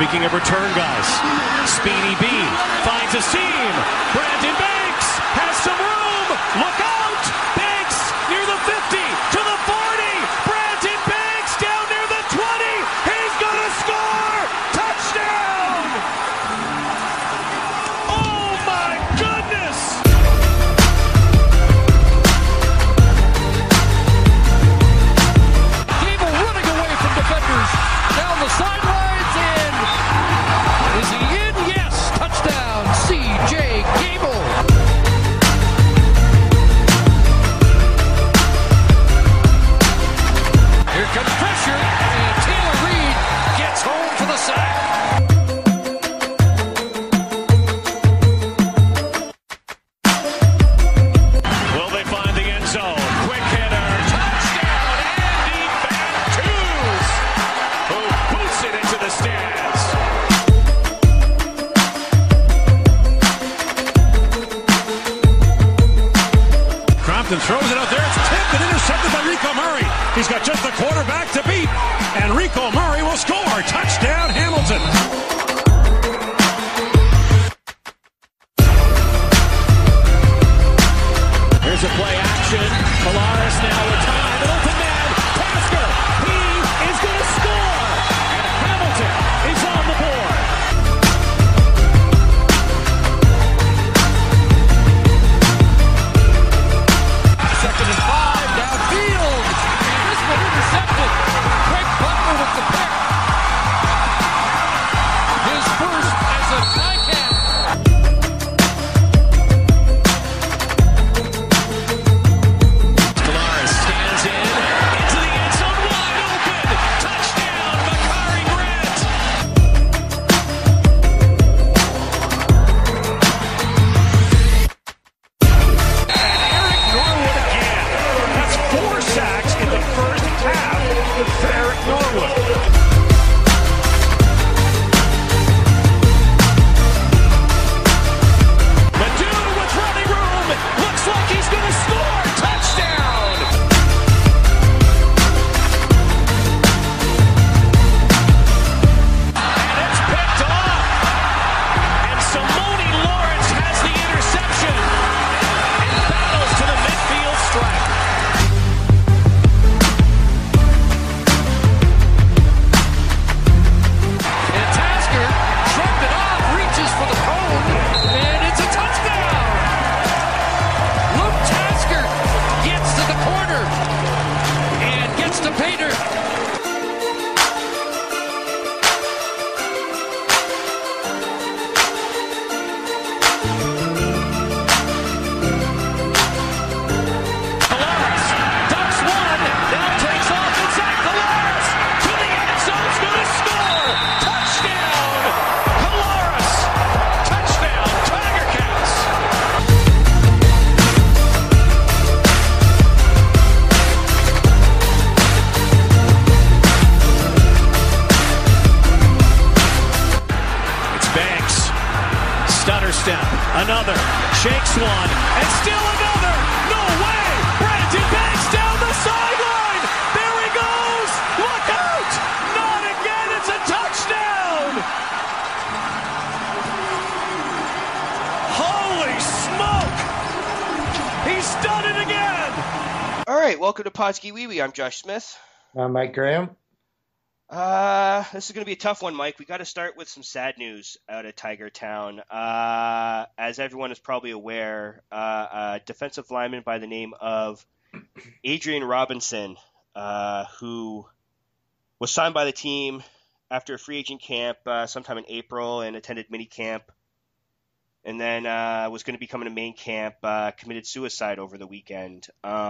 Speaking of return guys, Speedy B finds a seam. Brandon Banks has some room. Look out! Banks near the 50 to the 40. Brandon Banks down near the 20. He's gonna score! Touchdown! Oh my goodness! Gable running away from defenders down the sidelines. Is he in? Yes! Touchdown, C.J. Gable! Here comes pressure, and Taylor Reed gets home for the sack. Will they find the end zone? Quick hitter, touchdown, Andy Bantus, who boots it into the stands. Crompton throws it out there. It's tipped and intercepted by Rico Murray. He's got just the quarterback to beat. And Rico Murray will score. Touchdown, Hamilton. Here's a play action. Polaris now with time. An open man. Tasker. He is going to score. And Hamilton is on the board. Second and 5, downfield. And this one intercepted. Craig Butler with the pick. His first as a Titan. Polaris stands in. Into the end zone. Wide open. Touchdown, Makari Grant. Eric Norwood again. That's 4 sacks in the first half for Eric Norwood. Maduna with running room. Looks like he's going to score. Touchdown. And it's picked off. And Simone Lawrence has the interception. And battles to the midfield stripe. And Tasker shrugged it off, reaches for the cone, and it's a touchdown! Luke Tasker gets to the corner and gets to Pater. Polaris ducks one, now takes off inside Polaris to the end zone's gonna score! Touchdown! Polaris! Touchdown, Tiger Cats! It's Banks. Stutter step. Another. Shakes one. And still another. No way. Brandon Banks down the sideline. There he goes. Look out. Not again. It's a touchdown. Holy smoke. He's done it again. All right, welcome to Podski Wee Wee. I'm Josh Smith. I'm Mike Graham. This is going to be a tough one, Mike. We got to start with some sad news out of Tiger Town. As everyone is probably aware, a defensive lineman by the name of Adrian Robinson, who was signed by the team after a free agent camp sometime in April and attended mini camp, and then was going to be coming to main camp, committed suicide over the weekend.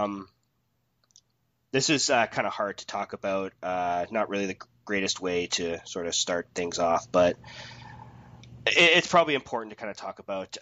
This is kind of hard to talk about, not really the greatest way to sort of start things off, but it's probably important to kind of talk about.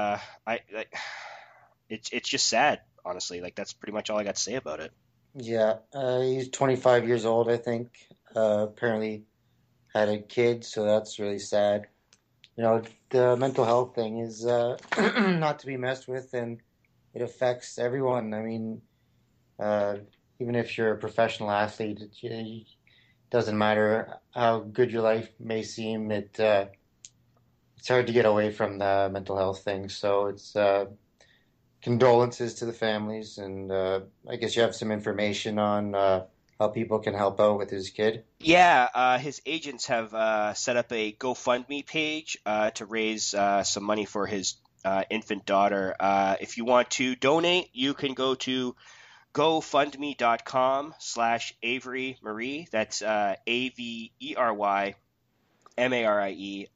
It's just sad, honestly. Like, that's pretty much all I got to say about it. Yeah, he's 25 years old, I think. Apparently had a kid, so that's really sad. You know, the mental health thing is not to be messed with, and it affects everyone. I mean, even if you're a professional athlete, you doesn't matter how good your life may seem, it's hard to get away from the mental health thing. So it's condolences to the families, and I guess you have some information on how people can help out with his kid. Yeah, his agents have set up a GoFundMe page to raise some money for his infant daughter. If you want to donate, you can go to gofundme.com/Avery Marie. That's AVERYMARIE.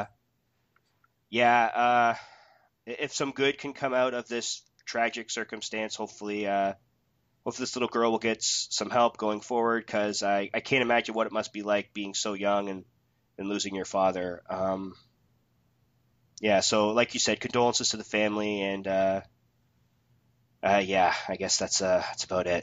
Yeah, if some good can come out of this tragic circumstance, hopefully this little girl will get some help going forward, because I can't imagine what it must be like being so young and losing your father. Yeah, so like you said, condolences to the family, and yeah, I guess that's about it.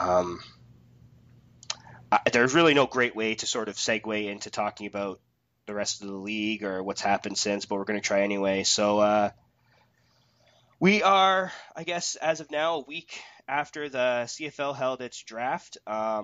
There's really no great way to sort of segue into talking about the rest of the league or what's happened since, but we're going to try anyway. So we are, I guess, as of now, a week after the CFL held its draft.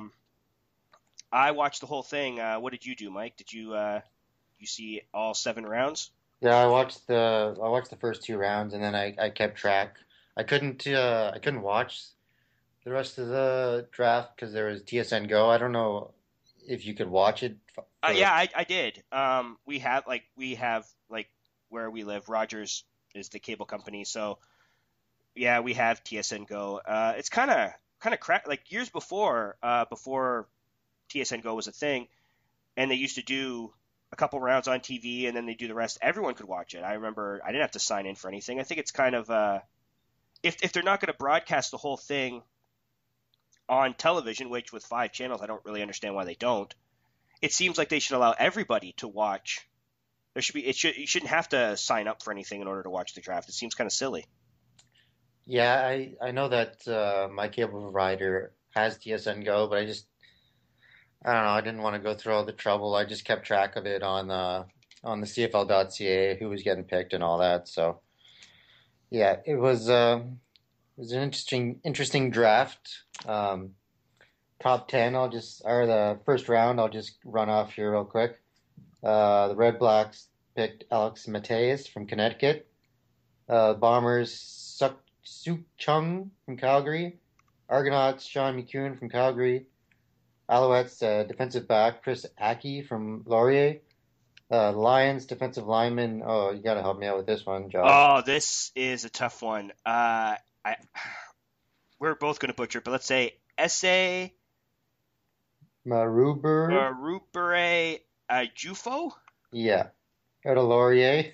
I watched the whole thing. What did you do, Mike? Did you see all 7 rounds? Yeah, I watched the first 2 rounds, and then I kept track. I couldn't watch the rest of the draft because there was TSN Go. I don't know if you could watch it. Yeah, I did. We have where we live, Rogers is the cable company, so yeah, we have TSN Go. It's kind of crap. Like years before TSN Go was a thing, and they used to do a couple rounds on TV, and then they do the rest. Everyone could watch it. I remember I didn't have to sign in for anything. I think it's kind of if they're not going to broadcast the whole thing on television, which with 5 channels, I don't really understand why they don't. It seems like they should allow everybody to watch. You shouldn't have to sign up for anything in order to watch the draft. It seems kind of silly. Yeah, I know that my cable provider has TSN Go, but I don't know. I didn't want to go through all the trouble. I just kept track of it on the CFL.ca, who was getting picked and all that. So yeah, it was an interesting draft. Top 10, or the first round, I'll just run off here real quick. The Red Blacks picked Alex Mateus from Connecticut. Bombers, Suk Chung from Calgary. Argonauts, Sean McEwen from Calgary. Alouettes, defensive back Chris Aki from Laurier. Lions, defensive lineman. Oh, you got to help me out with this one, Josh. Oh, this is a tough one. We're both going to butcher it, but let's say Esse Marubere Jufo? Yeah, out of Laurier.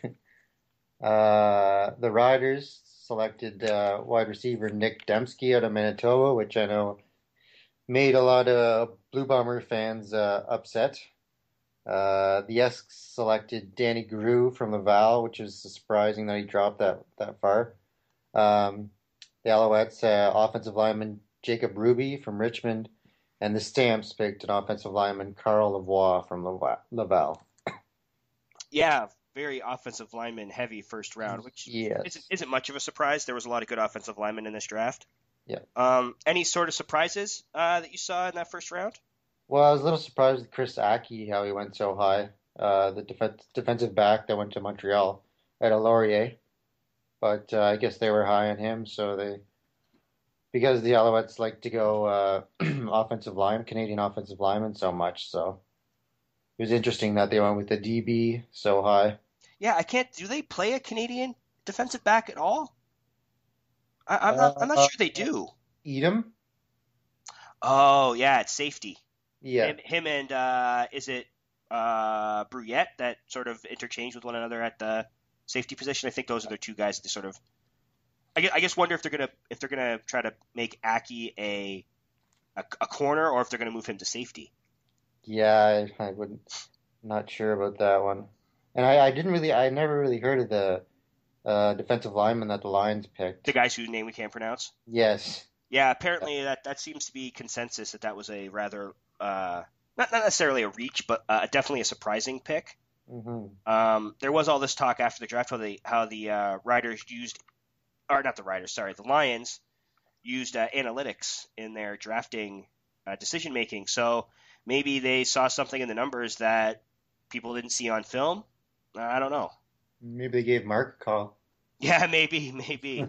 The Riders selected wide receiver Nick Dembski out of Manitoba, which I know made a lot of Blue Bomber fans upset. The Esks selected Danny Grew from Laval, which is surprising that he dropped that far. The Alouettes, offensive lineman Jacob Ruby from Richmond, and the Stamps picked an offensive lineman Carl Lavoie from Laval. Yeah, very offensive lineman heavy first round, which isn't much of a surprise. There was a lot of good offensive linemen in this draft. Yeah. Any sort of surprises that you saw in that first round? Well, I was a little surprised with Chris Aki, how he went so high. The defensive back that went to Montreal at Laurier. But I guess they were high on him, because the Alouettes like to go Canadian offensive linemen so much. So it was interesting that they went with the DB so high. Yeah, do they play a Canadian defensive back at all? I'm not sure they do. Edom? Oh, yeah, it's safety. Yeah. Him and is it Bruyette that sort of interchange with one another at the safety position? I think those are the 2 guys that sort of. I guess wonder if they're gonna try to make Aki a corner, or if they're gonna move him to safety. Yeah, I wouldn't. Not sure about that one. And I never really heard of the defensive lineman that the Lions picked. The guys whose name we can't pronounce? Yes. Yeah, apparently that seems to be consensus that was a rather, not necessarily a reach, but definitely a surprising pick. Mm-hmm. There was all this talk after the draft how the Riders used, or not the Riders, sorry, the Lions used analytics in their drafting decision making. So maybe they saw something in the numbers that people didn't see on film. I don't know. Maybe they gave Mark a call. Yeah, maybe.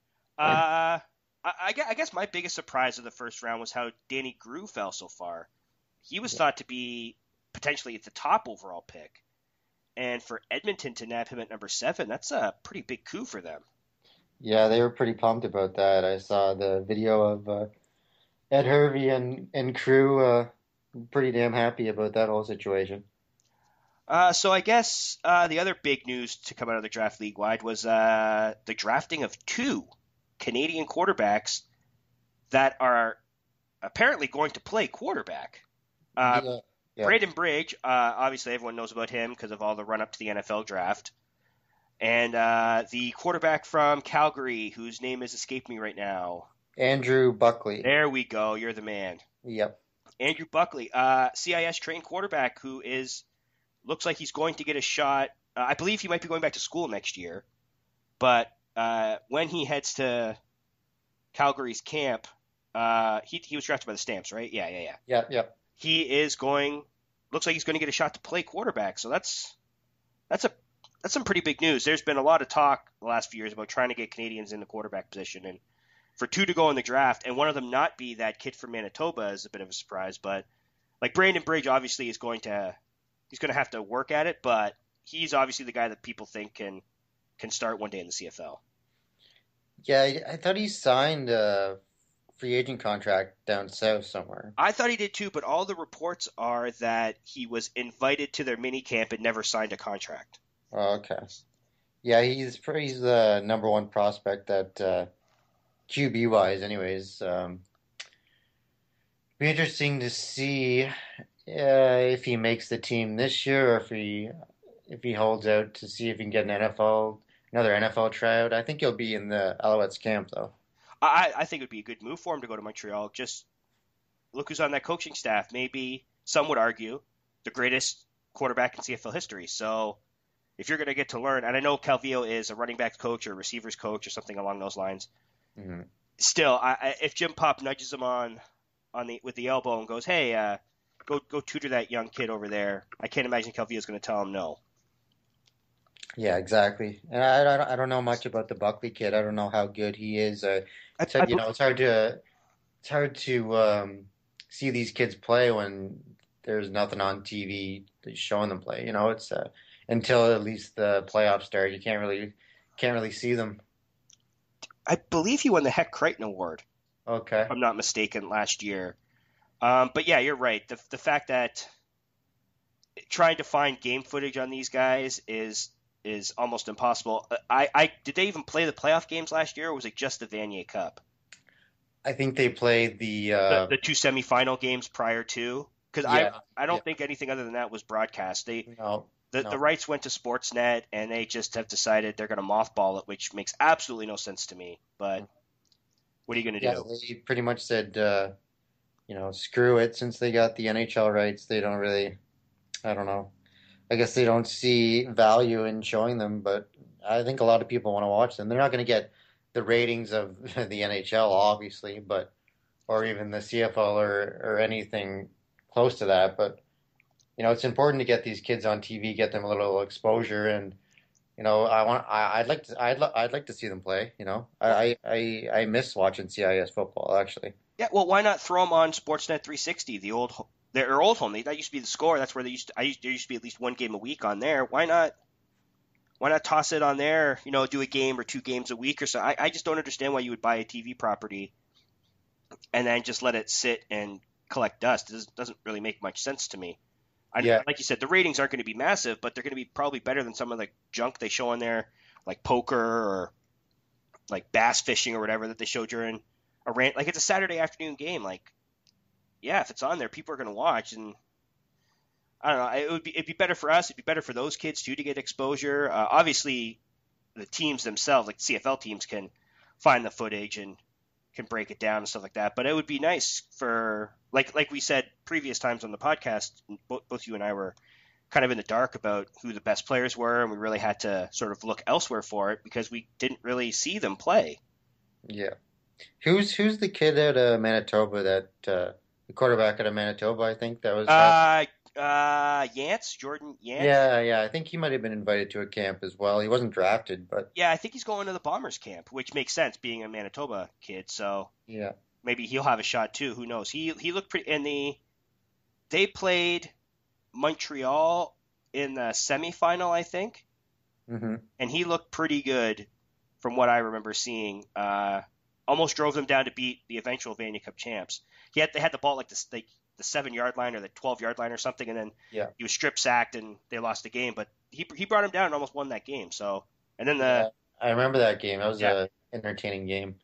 I guess my biggest surprise of the first round was how Danny Grew fell so far. He was thought to be potentially at the top overall pick. And for Edmonton to nab him at number 7, that's a pretty big coup for them. Yeah, they were pretty pumped about that. I saw the video of Ed Hervey and crew pretty damn happy about that whole situation. So I guess the other big news to come out of the draft league-wide was the drafting of 2 Canadian quarterbacks that are apparently going to play quarterback. Yeah. Braden Bridge, obviously everyone knows about him because of all the run-up to the NFL draft. And the quarterback from Calgary, whose name has escaped me right now. Andrew Buckley. There we go. You're the man. Yep. Andrew Buckley, CIS-trained quarterback who looks like he's going to get a shot. I believe he might be going back to school next year. But when he heads to Calgary's camp, he was drafted by the Stamps, right? Yeah. Yep. He is looks like he's going to get a shot to play quarterback. So that's some pretty big news. There's been a lot of talk the last few years about trying to get Canadians in the quarterback position, and for 2 to go in the draft, and one of them not be that kid from Manitoba is a bit of a surprise. But like Brandon Bridge, obviously he's going to have to work at it, but he's obviously the guy that people think can start one day in the CFL. Yeah, I thought he signed a free agent contract down south somewhere. I thought he did too, but all the reports are that he was invited to their mini camp and never signed a contract. Oh, okay. Yeah, he's the number 1 prospect that QB wise, anyways. Be interesting to see if he makes the team this year, or if he holds out to see if he can get another NFL tryout. I think he'll be in the Alouettes camp though. I think it would be a good move for him to go to Montreal. Just look who's on that coaching staff. Maybe some would argue the greatest quarterback in CFL history. So if you're going to get to learn, and I know Calvillo is a running backs coach or receivers coach or something along those lines. Mm-hmm. Still, if Jim Pop nudges him with the elbow and goes, "Hey, go tutor that young kid over there," I can't imagine Calvillo's going to tell him no. Yeah, exactly. And I don't know much about the Buckley kid. I don't know how good he is. It's hard to see these kids play when there's nothing on TV showing them play. It's until at least the playoffs start, you can't really see them. I believe he won the Heck Crichton Award. Okay. If I'm not mistaken, last year. But yeah, you're right. The fact that trying to find game footage on these guys is almost impossible. Did they even play the playoff games last year, or was it just the Vanier Cup? I think they played the 2 semifinal games prior to, because I don't think anything other than that was broadcast. The rights went to Sportsnet, and they just have decided they're going to mothball it, which makes absolutely no sense to me. But what are you going to do? They pretty much said, screw it. Since they got the NHL rights, they don't really, I don't know. I guess they don't see value in showing them, but I think a lot of people want to watch them. They're not going to get the ratings of the NHL, obviously, or even the CFL or anything close to that. But it's important to get these kids on TV, get them a little exposure, and I'd like to see them play. I miss watching CIS football actually. Yeah, well, why not throw them on Sportsnet 360, their old home? That used to be the Score. That's where there used to be at least one game a week on there. Why not toss it on there? Do a game or 2 games a week or so. I just don't understand why you would buy a TV property and then just let it sit and collect dust. It doesn't really make much sense to me. Like you said, the ratings aren't going to be massive, but they're going to be probably better than some of the junk they show on there, like poker or like bass fishing or whatever that they show during a rant. Like, it's a Saturday afternoon game. Like, yeah, if it's on there, people are going to watch, and I don't know. It'd be better for us. It'd be better for those kids too to get exposure. Obviously, the teams themselves, like CFL teams, can find the footage and can break it down and stuff like that. But it would be nice for, like we said previous times on the podcast, both you and I were kind of in the dark about who the best players were, and we really had to sort of look elsewhere for it because we didn't really see them play. Yeah. Who's the kid out of Manitoba that the the quarterback out of Manitoba, I think that was Jordan Yance. Yeah, I think he might have been invited to a camp as well. He wasn't drafted, but Yeah, I think he's going to the Bombers camp, which makes sense being a Manitoba kid. So yeah. maybe he'll have a shot too. Who knows? He looked pretty. And they played Montreal in the semifinal, I think, Hmm. and he looked pretty good from what I remember seeing. Almost drove them down to beat the eventual Vanier Cup champs. They had the ball like the 7 yard line or the 12 yard line or something, and then Yeah. he was strip sacked and they lost the game. But he brought him down and almost won that game. So and then Yeah. I remember that game. That was yeah. a entertaining game.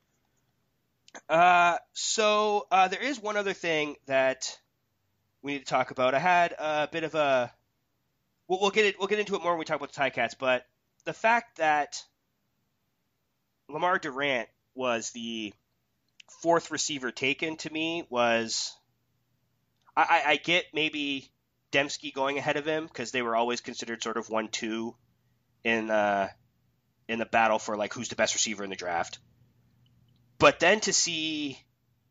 There is one other thing that we need to talk about. I had a bit of a we'll get into it more when we talk about the Ticats, but the fact that Lamar Durant was the fourth receiver taken to me was I get maybe Dembski going ahead of him because they were always considered sort of 1-2 in the battle for like who's the best receiver in the draft. But then to see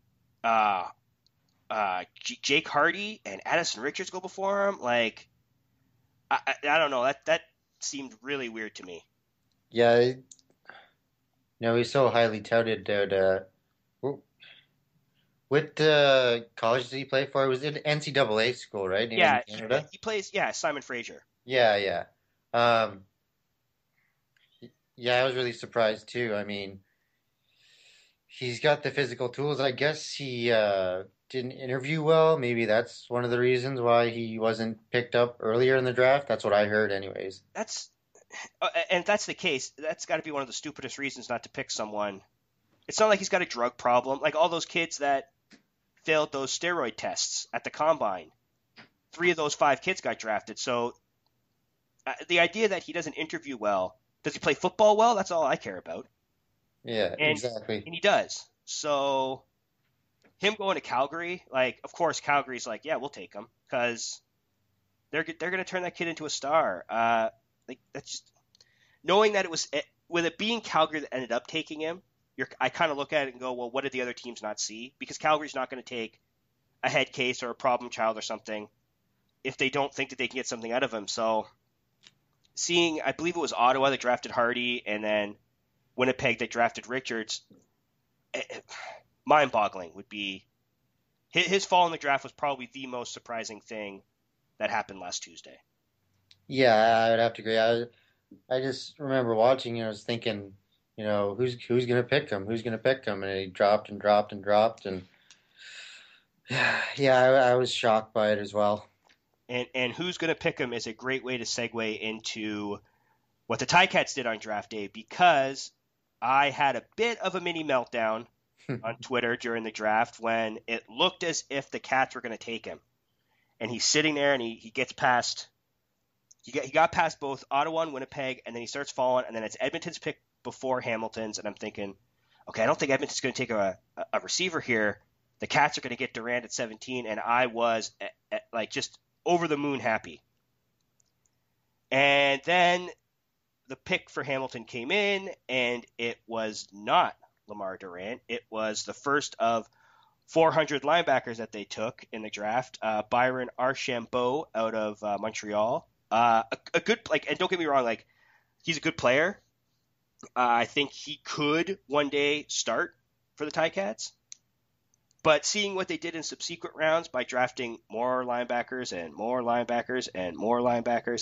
Jake Hardy and Addison Richards go before him, like I don't know, that seemed really weird to me. Yeah, he's so highly touted that what college did he play for? It was in NCAA school, right? Yeah, In Canada? he plays Simon Fraser. Yeah. Um, yeah, I was really surprised too. I mean, he's got the physical tools. I guess he didn't interview well. Maybe that's one of the reasons why he wasn't picked up earlier in the draft. That's what I heard, anyways. And if that's the case, that's got to be one of the stupidest reasons not to pick someone. It's not like he's got a drug problem. Like all those kids that failed those steroid tests at the combine, 3 of those 5 kids got drafted. So the idea that he doesn't interview well, does he play football well? That's all I care about. Yeah, exactly. And he does. So him going to Calgary, like, of course, Calgary's like, yeah, we'll take him because they're going to turn that kid into a star. Like that's just knowing that with it being Calgary that ended up taking him. I kind of look at it and go, well, what did the other teams not see? Because Calgary's not going to take a head case or a problem child or something if they don't think that they can get something out of him. So seeing, I believe it was Ottawa that drafted Hardy and then Winnipeg that drafted Richards, mind-boggling would be his fall in the draft was probably the most surprising thing that happened last Tuesday. Yeah, I would have to agree. I just remember watching and I was thinking, who's gonna pick him? Who's gonna pick him? And he dropped and dropped and dropped, and yeah, I was shocked by it as well. And who's gonna pick him is a great way to segue into what the Ticats did on draft day, because I had a bit of a mini meltdown on Twitter during the draft when it looked as if the Cats were going to take him. And he's sitting there and he gets past he got past both Ottawa and Winnipeg, and then he starts falling, and then it's Edmonton's pick before Hamilton's, and I'm thinking, okay, I don't think Edmonton's going to take a receiver here. The Cats are going to get Durant at 17, and I was like just over the moon happy. And then the pick for Hamilton came in, and it was not Lamar Durant. It was the first of 400 linebackers that they took in the draft. Byron Archambault out of Montreal. A good, and don't get me wrong, he's a good player. I think he could one day start for the Ticats. But seeing what they did in subsequent rounds by drafting more linebackers and more linebackers and more linebackers,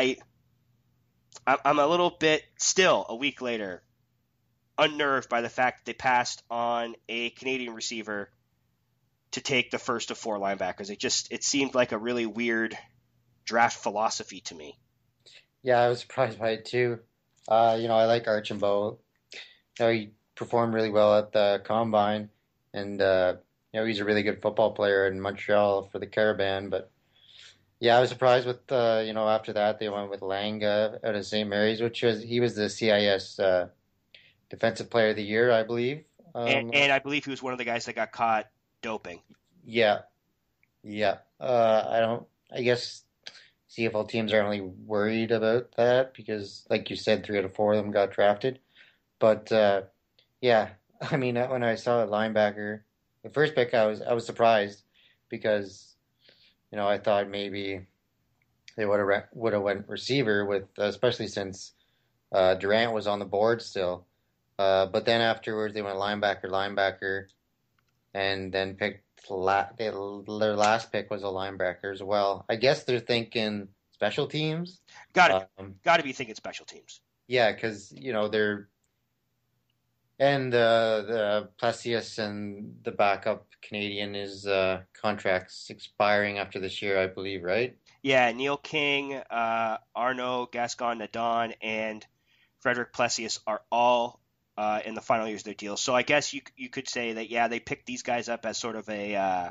I'm a little bit still a week later unnerved by the fact that they passed on a Canadian receiver to take the first of 4 linebackers. It seemed like a really weird draft philosophy to me. Yeah, I was surprised by it too. I like Archambault. He performed really well at the combine, and he's a really good football player in Montreal for the Caravan. But yeah, I was surprised with after that they went with Langa out of St. Mary's, he was the CIS Defensive Player of the Year, I believe. And I believe he was one of the guys that got caught doping. Yeah. I guess CFL teams aren't really worried about that because, like you said, 3 out of 4 of them got drafted. But yeah, I mean, when I saw a linebacker, the first pick, I was surprised because, I thought maybe they would have went receiver with, especially since Durant was on the board still. But then afterwards they went linebacker, and then picked their last pick was a linebacker as well. I guess they're thinking special teams. Got to be thinking special teams. Yeah, because they're and the Plessius and the backup Canadian is contracts expiring after this year, I believe, right? Yeah, Neil King, Arnaud Gascon-Nadon, and Frederick Plessius are all in the final years of their deal. So I guess you could say that, yeah, they picked these guys up as sort of a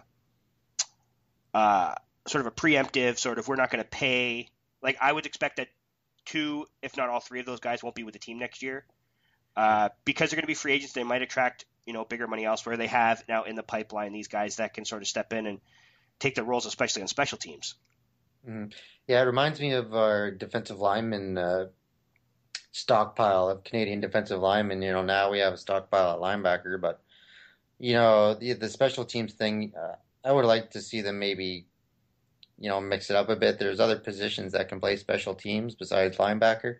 preemptive sort of, we're not going to pay. Like, I would expect that 2, if not all 3 of those guys won't be with the team next year. Because they're going to be free agents, they might attract, bigger money elsewhere. They have now in the pipeline these guys that can sort of step in and take their roles, especially on special teams. Yeah, it reminds me of our defensive lineman stockpile of Canadian defensive linemen. Now we have a stockpile at linebacker, but the special teams thing, I would like to see them maybe mix it up a bit. There's other positions that can play special teams besides linebacker.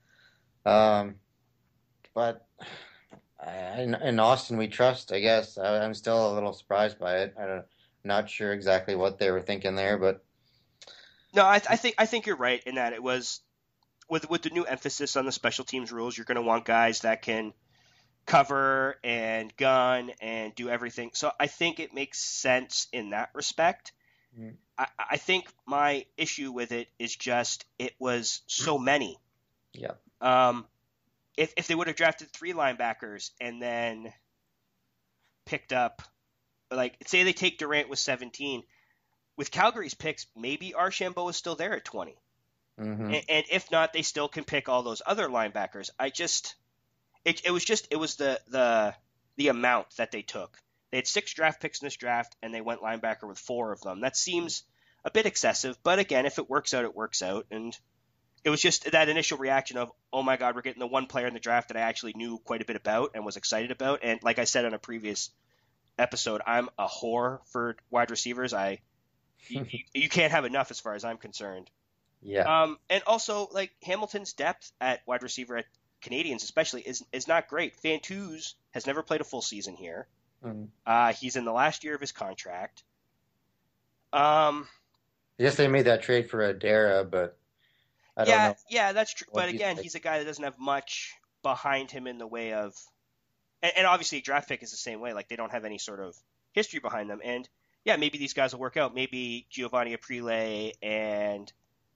But in Austin we trust, I guess. I'm still a little surprised by it. Not sure exactly what they were thinking there, but no, I think you're right in that it was with the new emphasis on the special teams rules, you're going to want guys that can cover and gun and do everything. So I think it makes sense in that respect. I think my issue with it is just it was so many. Yeah. If they would have drafted 3 linebackers and then picked up, like, say they take Durant with 17, with Calgary's picks, maybe Archambault is still there at 20. Mm-hmm. And if not, they still can pick all those other linebackers. It was the amount that they took. They had 6 draft picks in this draft, and they went linebacker with 4 of them. That seems a bit excessive, but again, if it works out, it works out. And it was just that initial reaction of, oh my God, we're getting the one player in the draft that I actually knew quite a bit about and was excited about. And like I said on a previous episode, I'm a whore for wide receivers. You can't have enough as far as I'm concerned. Yeah. And also, like, Hamilton's depth at wide receiver at Canadians especially is not great. Fantuz has never played a full season here. He's in the last year of his contract. I guess they made that trade for Adara, but I don't know. Yeah, that's true. But again, he's a guy that doesn't have much behind him in the way of, and obviously draft pick is the same way. Like, they don't have any sort of history behind them. And yeah, maybe these guys will work out. Maybe Giovanni Aprile and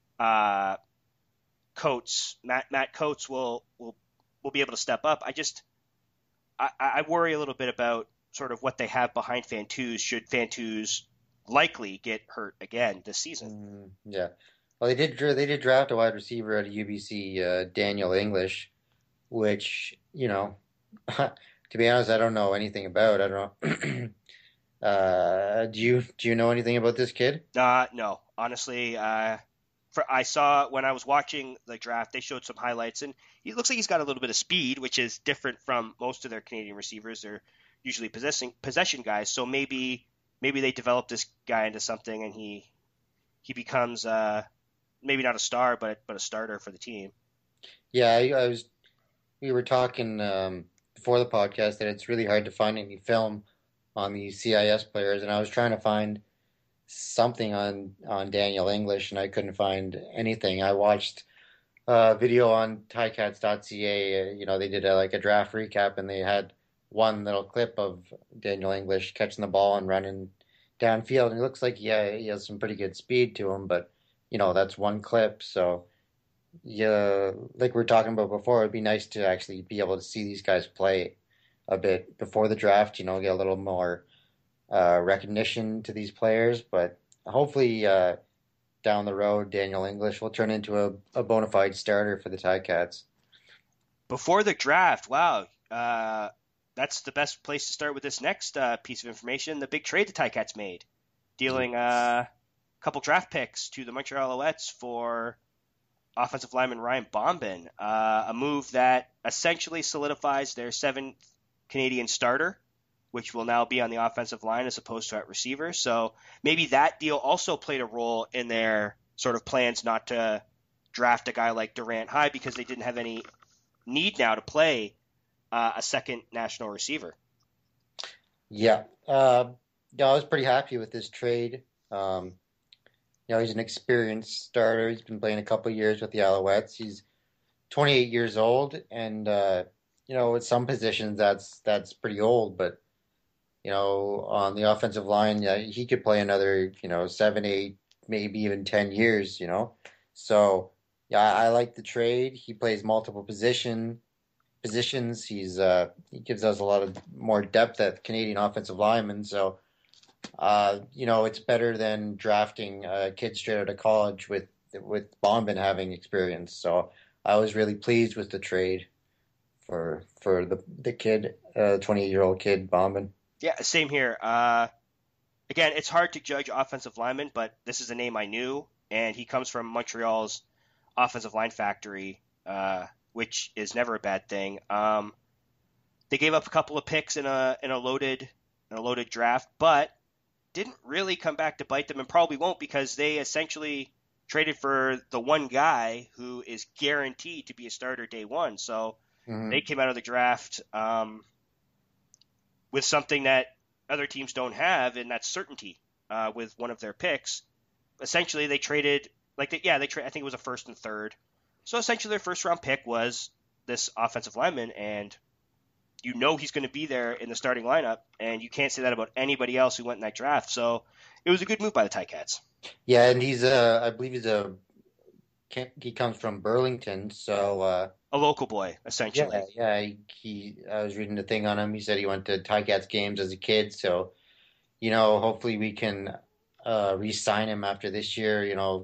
Coates, Matt Coates will be able to step up. I worry a little bit about sort of what they have behind Fantuz should Fantuz likely get hurt again this season. Yeah. Well, they did draft a wide receiver at UBC, Daniel English, which, to be honest, I don't know anything about. I don't know. Do you know anything about this kid? No, honestly. I saw when I was watching the draft, they showed some highlights, and he looks like he's got a little bit of speed, which is different from most of their Canadian receivers. They're usually possession guys, so maybe they develop this guy into something, and he becomes maybe not a star, but a starter for the team. Yeah, we were talking before the podcast that it's really hard to find any film on these CIS players, and I was trying to find something on Daniel English, and I couldn't find anything. I watched a video on Ticats.ca. They did a draft recap, and they had one little clip of Daniel English catching the ball and running downfield, and it looks like he has some pretty good speed to him, but that's one clip. So yeah, like we were talking about before, it'd be nice to actually be able to see these guys play a bit before the draft, get a little more recognition to these players, but hopefully down the road, Daniel English will turn into a bona fide starter for the Ticats. Before the draft, wow. That's the best place to start with this next piece of information. The big trade the Ticats made, dealing a couple draft picks to the Montreal Alouettes for offensive lineman Ryan Bombin, a move that essentially solidifies their 7th Canadian starter which will now be on the offensive line as opposed to at receiver. So maybe that deal also played a role in their sort of plans not to draft a guy like Durant high because they didn't have any need now to play a second national receiver. Yeah. Yeah, I was pretty happy with this trade. He's an experienced starter. He's been playing a couple of years with the Alouettes. He's 28 years old, and at some positions that's pretty old, but on the offensive line, yeah, he could play another 7, 8, maybe even 10 years. So yeah, I like the trade. He plays multiple positions. He gives us a lot of more depth at Canadian offensive linemen. So it's better than drafting a kid straight out of college with Bombin having experience. So I was really pleased with the trade for the kid, 28-year-old kid, Bombin. Yeah, same here. Again, it's hard to judge offensive linemen, but this is a name I knew, and he comes from Montreal's offensive line factory, which is never a bad thing. They gave up a couple of picks in a loaded draft, but didn't really come back to bite them, and probably won't because they essentially traded for the one guy who is guaranteed to be a starter day one. So they came out of the draft with something that other teams don't have, and that's certainty with one of their picks. Essentially, they traded I think it was a first and third. So essentially, their first round pick was this offensive lineman, and he's going to be there in the starting lineup, and you can't say that about anybody else who went in that draft. So it was a good move by the Ticats. Yeah, and I believe he comes from Burlington, so a local boy, essentially. Yeah. I was reading the thing on him. He said he went to Ticats games as a kid, so hopefully we can re-sign him after this year.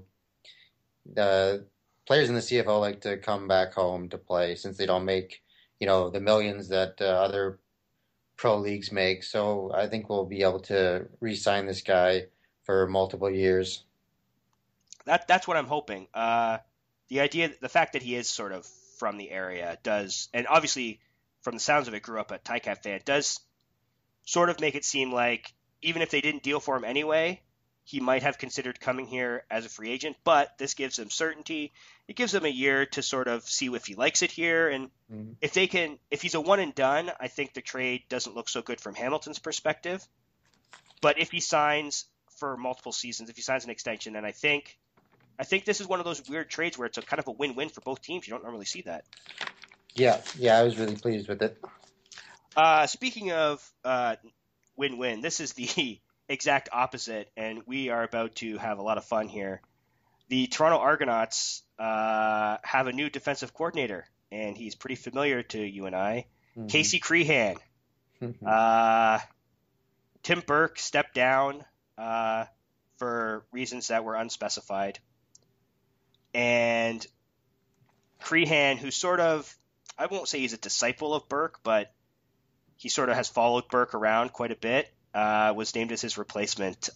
The players in the CFL like to come back home to play since they don't make the millions that other pro leagues make. So I think we'll be able to re-sign this guy for multiple years. That's what I'm hoping. The fact that he is sort of from the area does, and obviously from the sounds of it, grew up a Ticat fan, does sort of make it seem like even if they didn't deal for him anyway, he might have considered coming here as a free agent. But this gives him certainty. It gives him a year to sort of see if he likes it here, and if he's a one and done, I think the trade doesn't look so good from Hamilton's perspective. But if he signs for multiple seasons, if he signs an extension, then I think this is one of those weird trades where it's a kind of a win-win for both teams. You don't normally see that. Yeah, I was really pleased with it. Speaking of win-win, this is the exact opposite, and we are about to have a lot of fun here. The Toronto Argonauts have a new defensive coordinator, and he's pretty familiar to you and I. Casey Crehan. Tim Burke stepped down for reasons that were unspecified. And Crehan, who sort of, I won't say he's a disciple of Burke, but he sort of has followed Burke around quite a bit, was named as his replacement.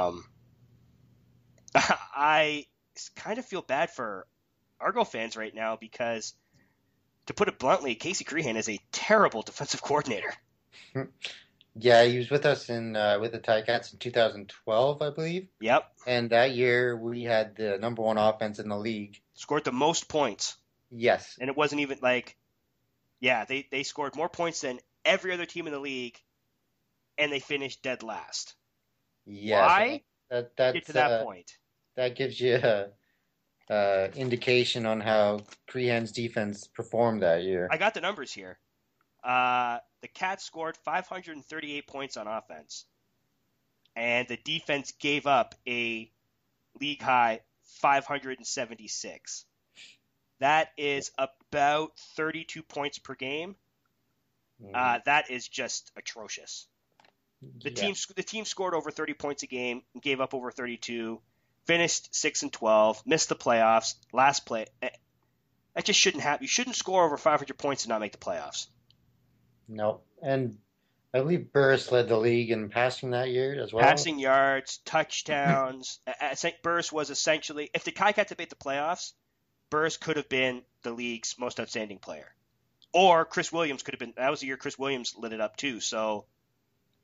I kind of feel bad for Argo fans right now because, to put it bluntly, Casey Crehan is a terrible defensive coordinator. Yeah, he was with us with the Ticats in 2012, I believe. Yep. And that year we had the number one offense in the league. Scored the most points. Yes. And it wasn't even they scored more points than every other team in the league, and they finished dead last. Yes. Why? That's, get to that point. That gives you an indication on how Crehan's defense performed that year. I got the numbers here. The Cats scored 538 points on offense, and the defense gave up a league-high 576. That is about 32 points per game. That is just atrocious. The team scored over 30 points a game and gave up over 32, finished 6-12, missed the playoffs, last play. That just shouldn't happen. You shouldn't score over 500 points and not make the playoffs. No, and I believe Burris led the league in passing that year as well. Passing yards, touchdowns. I think Burris was essentially, if the Ticats had made the playoffs, Burris could have been the league's most outstanding player. Or Chris Williams could have been. That was the year Chris Williams lit it up too. So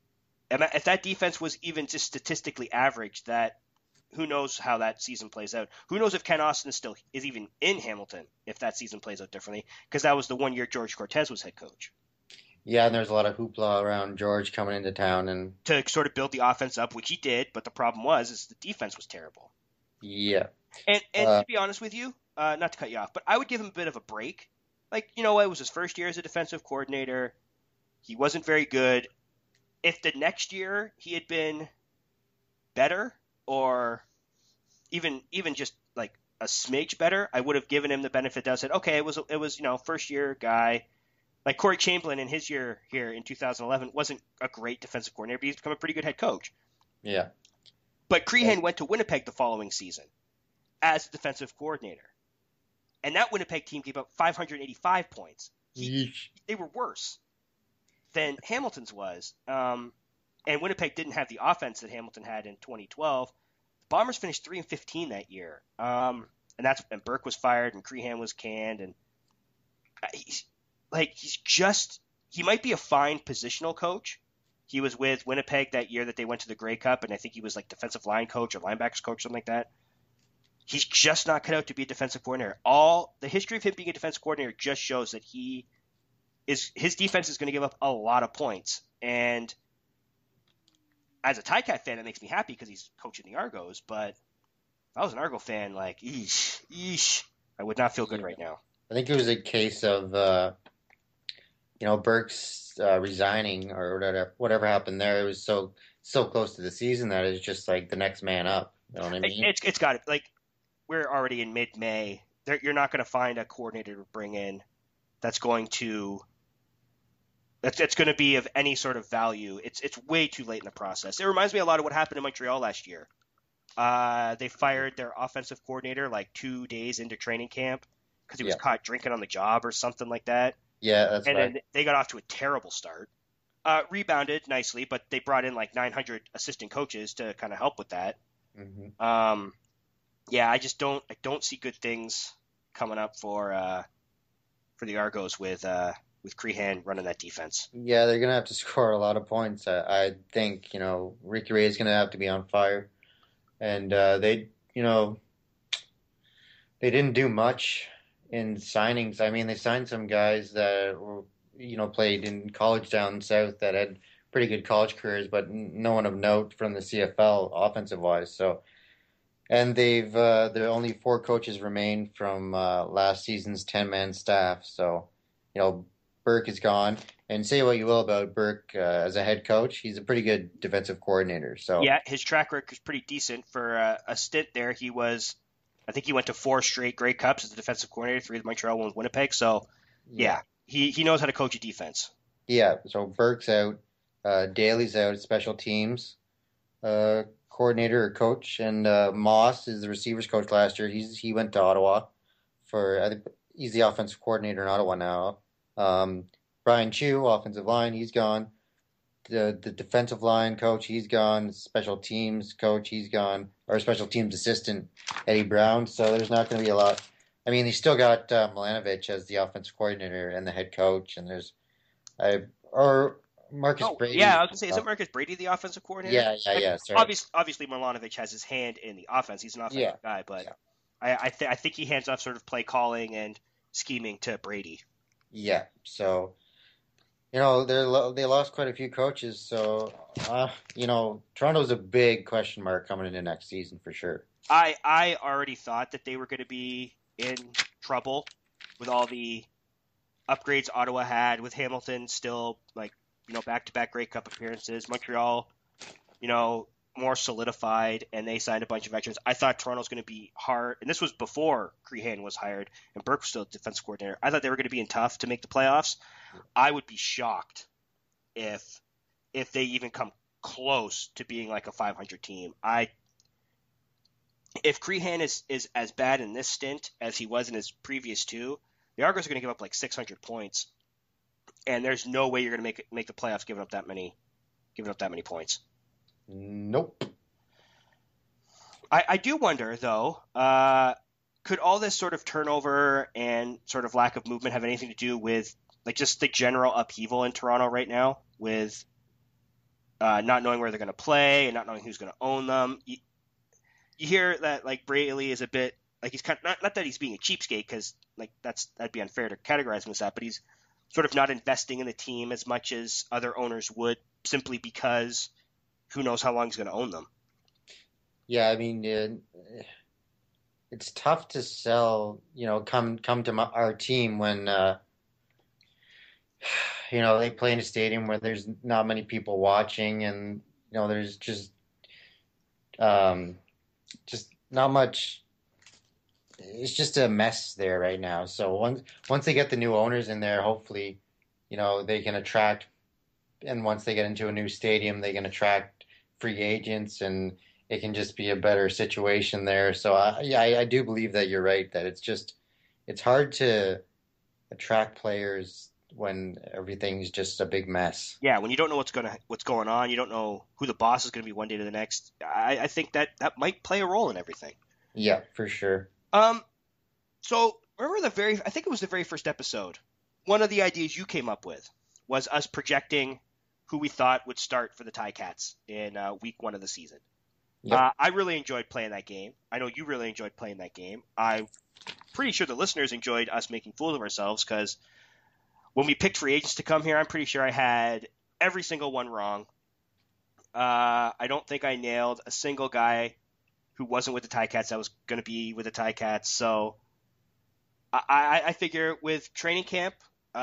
if that defense was even just statistically average, that who knows how that season plays out? Who knows if Ken Austin is even in Hamilton if that season plays out differently? Because that was the 1 year George Cortez was head coach. Yeah, and there's a lot of hoopla around George coming into town and to sort of build the offense up, which he did. But the problem is the defense was terrible. yeah. And to be honest with you, not to cut you off, but I would give him a bit of a break. Like, it was his first year as a defensive coordinator. He wasn't very good. If the next year he had been better, or even just like a smidge better, I would have given him the benefit that I said, okay, it was first year guy. Like Corey Chamberlain in his year here in 2011 wasn't a great defensive coordinator, but he's become a pretty good head coach. Yeah. But Crehan went to Winnipeg the following season as defensive coordinator. And that Winnipeg team gave up 585 points. They were worse than Hamilton's was. And Winnipeg didn't have the offense that Hamilton had in 2012. The Bombers finished 3-15 that year. And Burke was fired and Crehan was canned. And he might be a fine positional coach. He was with Winnipeg that year that they went to the Grey Cup, and I think he was like defensive line coach or linebackers coach, something like that. He's just not cut out to be a defensive coordinator. All the history of him being a defensive coordinator just shows that his defense is going to give up a lot of points. And as a Ticat fan, it makes me happy because he's coaching the Argos. But if I was an Argo fan, like, eesh, I would not feel good right now. I think it was a case of, Burke's resigning or whatever happened there. It was so close to the season that it's just like the next man up. You know what I mean? It's got it. Like, we're already in mid-May. You're not going to find a coordinator to bring in that's going to be of any sort of value. It's way too late in the process. It reminds me a lot of what happened in Montreal last year. They fired their offensive coordinator like 2 days into training camp because he was caught drinking on the job or something like that. Yeah, that's right. And then they got off to a terrible start. Rebounded nicely, but they brought in like 900 assistant coaches to kind of help with that. Mm-hmm. I don't see good things coming up for the Argos with Crehan running that defense. Yeah, they're gonna have to score a lot of points. I think Ricky Ray is gonna have to be on fire, and they didn't do much in signings. I mean, they signed some guys that were played in college down south that had pretty good college careers, but no one of note from the CFL offensive wise. So. And there are only 4 coaches remain from last season's 10-man staff. So, Burke is gone. And say what you will about Burke as a head coach, he's a pretty good defensive coordinator. So yeah, his track record is pretty decent for a stint there. I think he went to 4 straight Grey Cups as a defensive coordinator, 3 with Montreal, 1 with Winnipeg. So yeah, he knows how to coach a defense. Yeah, so Burke's out, Daly's out, special teams. Coordinator or coach, and Moss is the receivers coach last year. He went to Ottawa I think he's the offensive coordinator in Ottawa now. Brian Chu, offensive line, he's gone. The defensive line coach, he's gone. Special teams coach, he's gone. Or special teams assistant, Eddie Brown. So there's not going to be a lot. I mean, they still got Milanovic as the offensive coordinator and the head coach, and there's Marcus Brady. Yeah, I was going to say, isn't Marcus Brady the offensive coordinator? Yeah. Sorry. Obviously, Milanovic has his hand in the offense. He's an offensive guy, but I think he hands off sort of play calling and scheming to Brady. Yeah, so, they lost quite a few coaches, so, Toronto's a big question mark coming into next season for sure. I already thought that they were going to be in trouble with all the upgrades Ottawa had, with Hamilton still, back-to-back Grey Cup appearances. Montreal, more solidified, and they signed a bunch of veterans. I thought Toronto's going to be hard, and this was before Crehan was hired, and Burke was still defensive coordinator. I thought they were going to be in tough to make the playoffs. I would be shocked if they even come close to being like a 500 team. If Crehan is as bad in this stint as he was in his previous 2, the Argos are going to give up like 600 points. And there's no way you're going to make the playoffs giving up that many points. Nope. I do wonder though, could all this sort of turnover and sort of lack of movement have anything to do with just the general upheaval in Toronto right now with not knowing where they're going to play and not knowing who's going to own them. You hear that like Braley is a bit like he's kind of, not that he's being a cheapskate, because like that'd be unfair to categorize him as that, but he's sort of not investing in the team as much as other owners would, simply because who knows how long he's going to own them. Yeah, I mean, it's tough to sell, come to our team when, they play in a stadium where there's not many people watching, and, there's just not much. It's just a mess there right now. So once they get the new owners in there, hopefully, they can attract, and once they get into a new stadium, they can attract free agents, and it can just be a better situation there. So I do believe that you're right, that it's hard to attract players when everything's just a big mess. Yeah, when you don't know what's going on, you don't know who the boss is going to be one day to the next. I think that might play a role in everything. Yeah, for sure. So remember I think it was the very first episode. One of the ideas you came up with was us projecting who we thought would start for the Ticats in week 1 of the season. Yep. I really enjoyed playing that game. I know you really enjoyed playing that game. I'm pretty sure the listeners enjoyed us making fools of ourselves, because when we picked free agents to come here, I'm pretty sure I had every single one wrong. I don't think I nailed a single guy who wasn't with the Ticats that was going to be with the Ticats. So I figure with training camp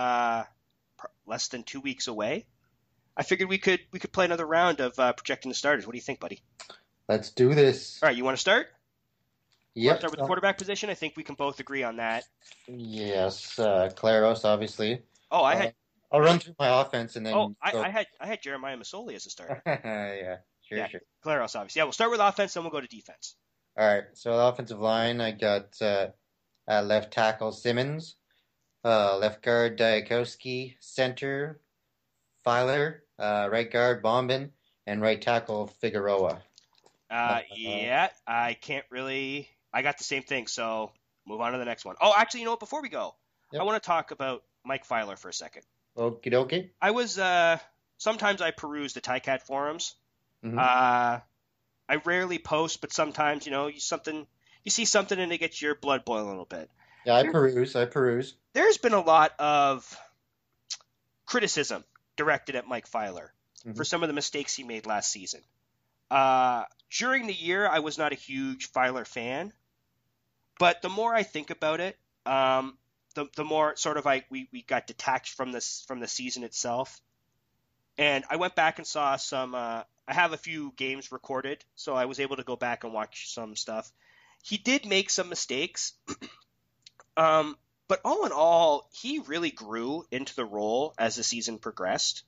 less than 2 weeks away, I figured we could play another round of projecting the starters. What do you think, buddy? Let's do this. All right, you want to start? Yep. Start with the quarterback position. I think we can both agree on that. Yes, Claros, obviously. Oh, I'll run through my offense and then. Oh, I had Jeremiah Masoli as a starter. Yeah, sure. Claros, obviously. Yeah, we'll start with offense, then we'll go to defense. All right. So the offensive line, I got left tackle Simmons, left guard Diakowski, center Filer, right guard Bombin, and right tackle Figueroa. Yeah, I can't really. I got the same thing, so move on to the next one. Oh, actually, you know what? Before we go, Yep. I want to talk about Mike Filer for a second. Okie dokie. I was sometimes I peruse the Ticat forums. Mhm. I rarely post, but sometimes you see something and it gets your blood boiling a little bit. Yeah, I peruse. There's been a lot of criticism directed at Mike Filer for some of the mistakes he made last season. During the year, I was not a huge Filer fan, but the more I think about it, the more sort of we got detached from the season itself. And I went back and saw some. I have a few games recorded, so I was able to go back and watch some stuff. He did make some mistakes, but all in all, he really grew into the role as the season progressed.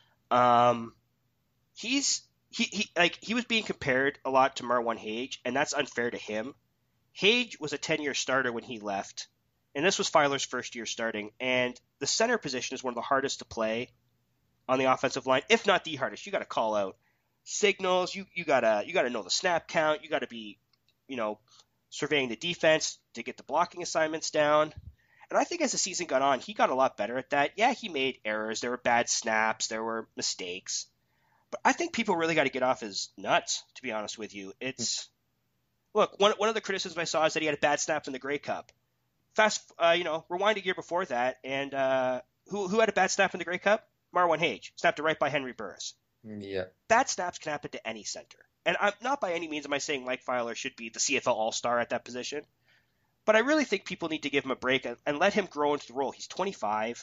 He was being compared a lot to Marwan Hage, and that's unfair to him. Hage was a 10-year starter when he left, and this was Filer's first year starting. And the center position is one of the hardest to play on the offensive line, if not the hardest. You got to call out signals. You gotta know the snap count. You got to be, surveying the defense to get the blocking assignments down. And I think as the season got on, he got a lot better at that. Yeah, he made errors. There were bad snaps. There were mistakes. But I think people really got to get off his nuts, to be honest with you. Look, one of the criticisms I saw is that he had a bad snap in the Grey Cup. Rewind a year before that, and who had a bad snap in the Grey Cup? Marwan Hage. Snapped it right by Henry Burris. Yeah. Bad snaps can happen to any center. And I'm not by any means am I saying Mike Filer should be the CFL All-Star at that position. But I really think people need to give him a break and let him grow into the role. He's 25.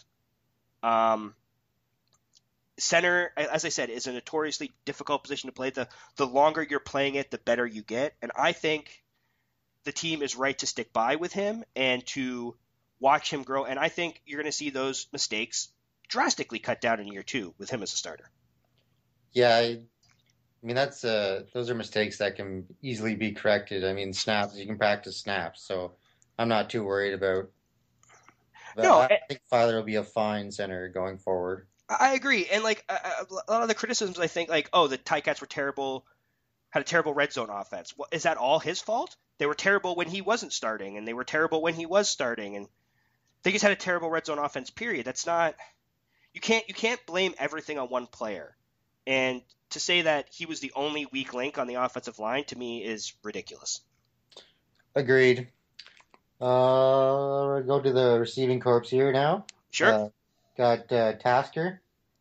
Center, as I said, is a notoriously difficult position to play. The longer you're playing it, the better you get. And I think the team is right to stick by with him and to watch him grow. And I think you're going to see those mistakes drastically cut down in year 2 with him as a starter. Yeah, I mean those are mistakes that can easily be corrected. I mean, snaps, you can practice snaps, so I'm not too worried about. I think Filer will be a fine center going forward. I agree, and a lot of the criticisms, I think, the Ticats were terrible, had a terrible red zone offense. Well, is that all his fault? They were terrible when he wasn't starting, and they were terrible when he was starting, and they just had a terrible red zone offense. Period. That's not. You can't blame everything on one player. And to say that he was the only weak link on the offensive line, to me, is ridiculous. Agreed. We'll go to the receiving corps here now. Sure. Got Tasker,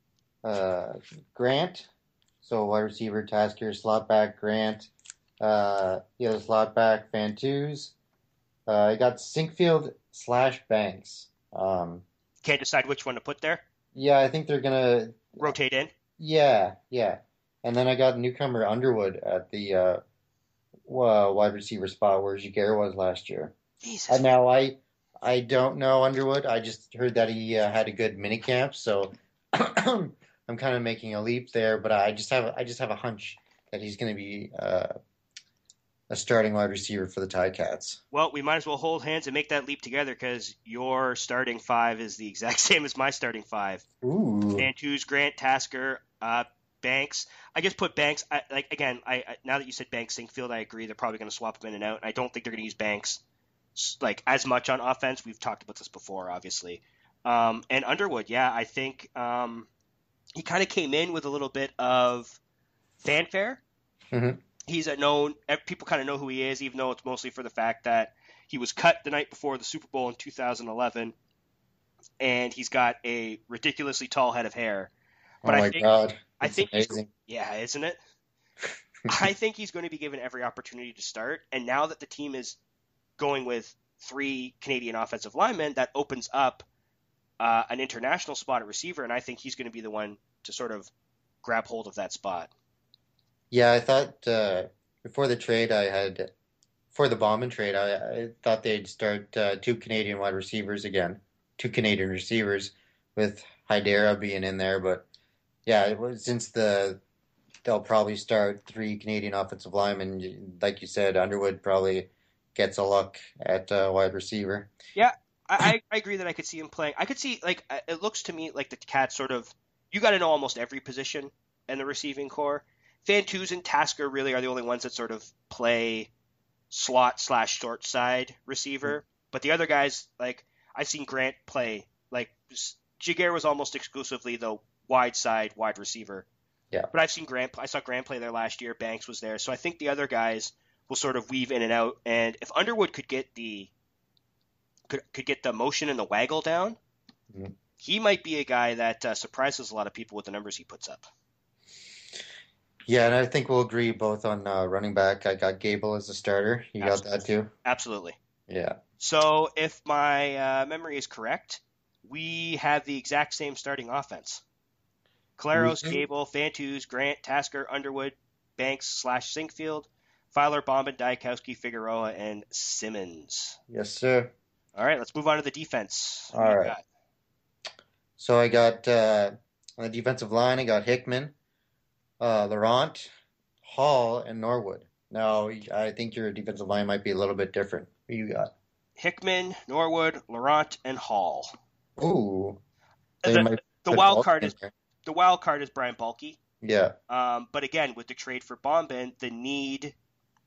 Grant, so wide receiver Tasker, slot back Grant, the other slot back Fantuz. I got Sinkfield / Banks. Can't decide which one to put there. Yeah, I think they're gonna rotate in. Yeah. And then I got newcomer Underwood at the wide receiver spot where Jaguar was last year. Jesus. And now I don't know Underwood. I just heard that he had a good minicamp, so I'm kind of making a leap there. But I just have a hunch that he's going to be a starting wide receiver for the Ticats. Well, we might as well hold hands and make that leap together because your starting five is the exact same as my starting five. Ooh. Fantuz, Grant, Tasker, Banks. I just put Banks. I now that you said Banks, Sinkfield, I agree. They're probably going to swap him in and out. I don't think they're going to use Banks like as much on offense. We've talked about this before, obviously. And Underwood, yeah, I think he kind of came in with a little bit of fanfare. Mm-hmm. He's people kind of know who he is, even though it's mostly for the fact that he was cut the night before the Super Bowl in 2011, and he's got a ridiculously tall head of hair. But God. I think amazing. Yeah, isn't it? I think he's going to be given every opportunity to start, and now that the team is going with 3 Canadian offensive linemen, that opens up an international spot at receiver, and I think he's going to be the one to sort of grab hold of that spot. Yeah, I thought before the Bauman trade, I thought they'd start 2 Canadian wide receivers again, 2 Canadian receivers with Hydera being in there. But yeah, it was since they'll probably start 3 Canadian offensive linemen. Like you said, Underwood probably gets a look at wide receiver. Yeah, I agree that I could see him playing. I could see, it looks to me like the Cats sort of, you got to know almost every position in the receiving core. Fantuz and Tasker really are the only ones that sort of play slot / short side receiver. Mm-hmm. But the other guys, I've seen Grant play, Jaguar was almost exclusively the wide side wide receiver. Yeah. But I saw Grant play there last year. Banks was there. So I think the other guys will sort of weave in and out. And if Underwood could get the motion and the waggle down, mm-hmm. he might be a guy that surprises a lot of people with the numbers he puts up. Yeah, and I think we'll agree both on running back. I got Gable as a starter. You got that too? Absolutely. Yeah. So if my memory is correct, we have the exact same starting offense. Claros, mm-hmm. Gable, Fantuz, Grant, Tasker, Underwood, Banks / Sinkfield, Filer, Bombin, Diakowski, Figueroa, and Simmons. Yes, sir. All right, let's move on to the defense. All right. So I got on the defensive line, I got Hickman, Laurent, Hall, and Norwood. Now, I think your defensive line might be a little bit different. Who you got? Hickman, Norwood, Laurent, and Hall. Ooh. The wild card is Brian Balke. Yeah. But again, with the trade for Bombin, the need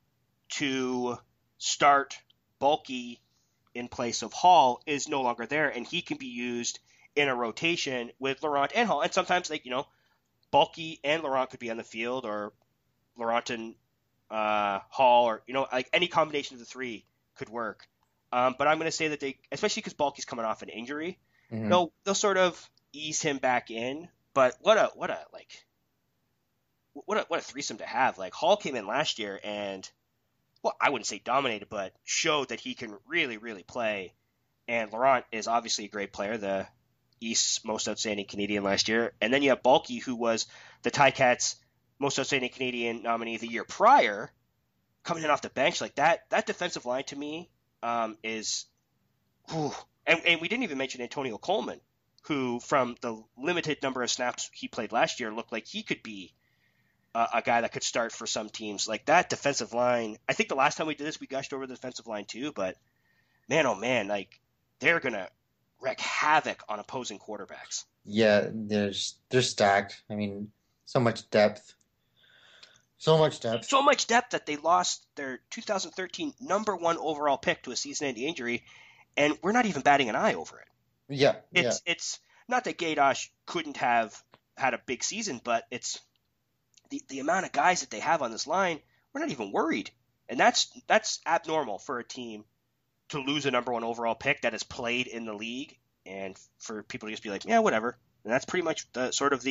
to start Balke in place of Hall is no longer there, and he can be used in a rotation with Laurent and Hall. And sometimes, Balke and Laurent could be on the field, or Laurent and Hall, or any combination of the 3 could work. But I'm going to say that they, especially because Balke's coming off an injury, mm-hmm. they'll sort of ease him back in. But what a threesome to have. Hall came in last year and, well, I wouldn't say dominated, but showed that he can really, really play. And Laurent is obviously a great player, the East's most outstanding Canadian last year. And then you have Balke, who was the Ticats' most outstanding Canadian nominee the year prior, coming in off the bench. That defensive line to me is whew. And we didn't even mention Antonio Coleman, who from the limited number of snaps he played last year looked like he could be a guy that could start for some teams. That defensive line, I think the last time we did this, we gushed over the defensive line too, but man, oh man, they're going to wreak havoc on opposing quarterbacks. Yeah, they're stacked. I mean, so much depth. So much depth that they lost their 2013 number 1 overall pick to a season-ending injury, and we're not even batting an eye over it. Yeah. It's not that Gaydosh couldn't have had a big season, but it's the amount of guys that they have on this line, we're not even worried. And that's abnormal for a team to lose a number 1 overall pick that has played in the league, and for people to just be like, yeah, whatever. And that's pretty much the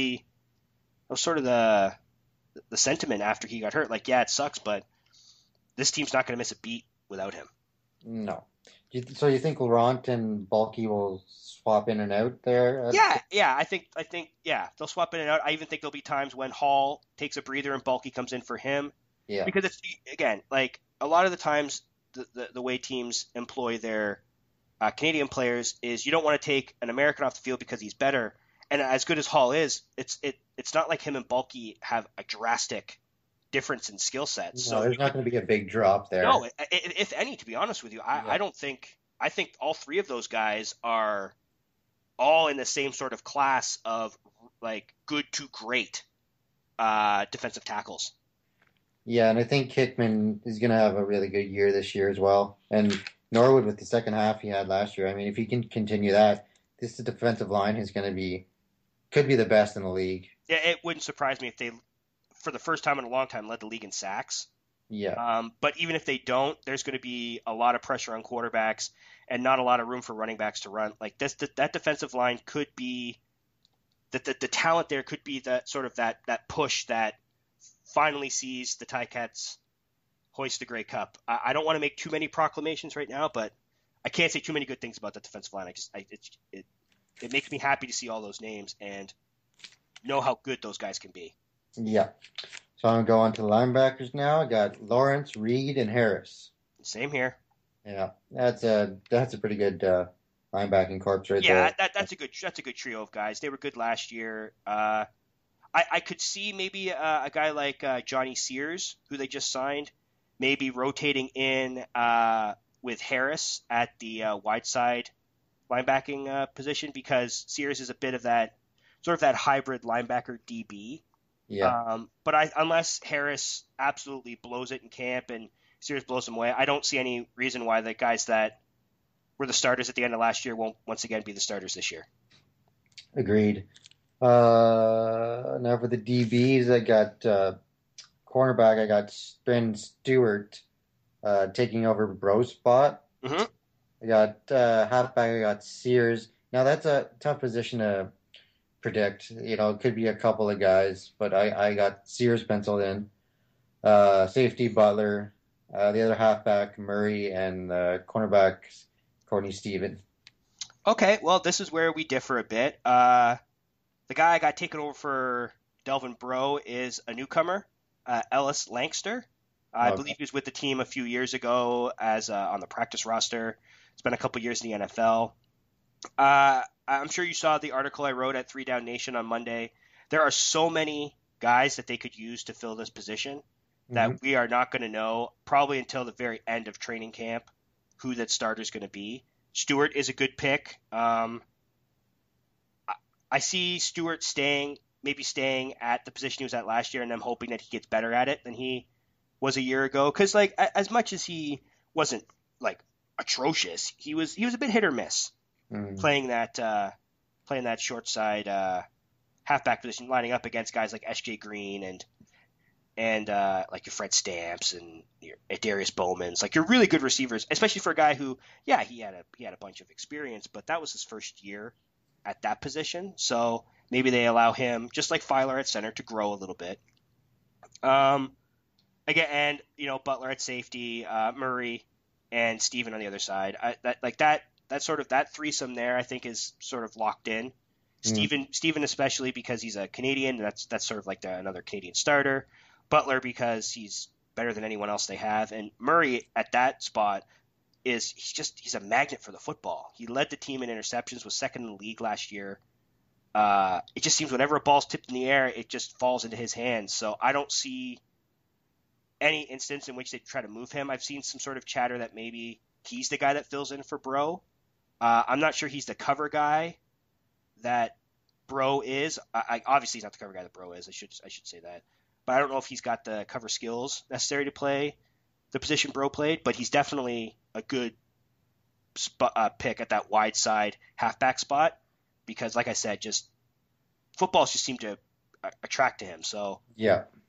sentiment after he got hurt. Like, yeah, it sucks, but this team's not going to miss a beat without him. No. So you think Laurent and Bulky will swap in and out there? Yeah. I think they'll swap in and out. I even think there'll be times when Hall takes a breather and Bulky comes in for him. Yeah. Because it's, again, like a lot of the times the way teams employ their Canadian players is you don't want to take an American off the field because he's better. And as good as Hall is, it's not like him and Bulky have a drastic difference in skill sets. No, there's not going to be a big drop there. No, if any, to be honest with you, I think all 3 of those guys are all in the same sort of class of like good to great defensive tackles. Yeah, and I think Hickman is going to have a really good year this year as well. And Norwood with the second half he had last year. I mean, if he can continue that, this defensive line is going to could be the best in the league. Yeah, it wouldn't surprise me if they, for the first time in a long time, led the league in sacks. Yeah. But even if they don't, there's going to be a lot of pressure on quarterbacks and not a lot of room for running backs to run. Like that defensive line could be the talent there could be that sort of that push that finally sees the Ticats hoist the Grey Cup. I don't want to make too many proclamations right now, but I can't say too many good things about the defensive line. It makes me happy to see all those names and know how good those guys can be. Yeah. So I'm going to go on to the linebackers now. I got Lawrence, Reed, and Harris. Same here. Yeah, that's a pretty good linebacking corps right there. Yeah, that's a good trio of guys. They were good last year. I could see maybe a guy like Johnny Sears, who they just signed, maybe rotating in with Harris at the wide side linebacking position, because Sears is a bit of that sort of that hybrid linebacker DB. Yeah. But unless Harris absolutely blows it in camp and Sears blows him away, I don't see any reason why the guys that were the starters at the end of last year won't once again be the starters this year. Agreed. Now for the DBs, I got cornerback. I got Brandon Stewart taking over Bro's spot. Mm-hmm. I got halfback. I got Sears. Now that's a tough position to predict. You know, it could be a couple of guys, but I got Sears penciled in. Safety Butler. The other halfback Murray, and cornerback Courtney Stephen. Okay, well, this is where we differ a bit. The guy I got taken over for Delvin Breaux is a newcomer, Ellis Lankster. I believe he was with the team a few years ago as on the practice roster. Spent a couple years in the NFL. I'm sure you saw the article I wrote at 3 Down Nation on Monday. There are so many guys that they could use to fill this position that we are not going to know probably until the very end of training camp who that starter is going to be. Stewart is a good pick. I see Stewart staying at the position he was at last year, and I'm hoping that he gets better at it than he was a year ago. Because like as much as he wasn't like atrocious, he was a bit hit or miss playing that short side halfback position, lining up against guys like S.J. Green and like your Fred Stamps and your Darius Bowman's, like your really good receivers, especially for a guy who, yeah, he had a bunch of experience, but that was his first year at that position. So maybe they allow him, just like Filer at center, to grow a little bit. Again, and Butler at safety, Murray and Steven on the other side. That threesome there, I think, is sort of locked in. Steven especially because he's a Canadian. That's sort of like another Canadian starter. Butler because he's better than anyone else they have, and Murray at that spot he's a magnet for the football. He led the team in interceptions, was second in the league last year. It just seems whenever a ball's tipped in the air, it just falls into his hands. So I don't see any instance in which they try to move him. I've seen some sort of chatter that maybe he's the guy that fills in for Breaux. I'm not sure he's the cover guy that Breaux is. Obviously he's not the cover guy that Breaux is. I should say that. But I don't know if he's got the cover skills necessary to play the position Breaux played, but he's definitely a good pick at that wide side halfback spot because, like I said, just footballs just seem to attract to him. So yeah,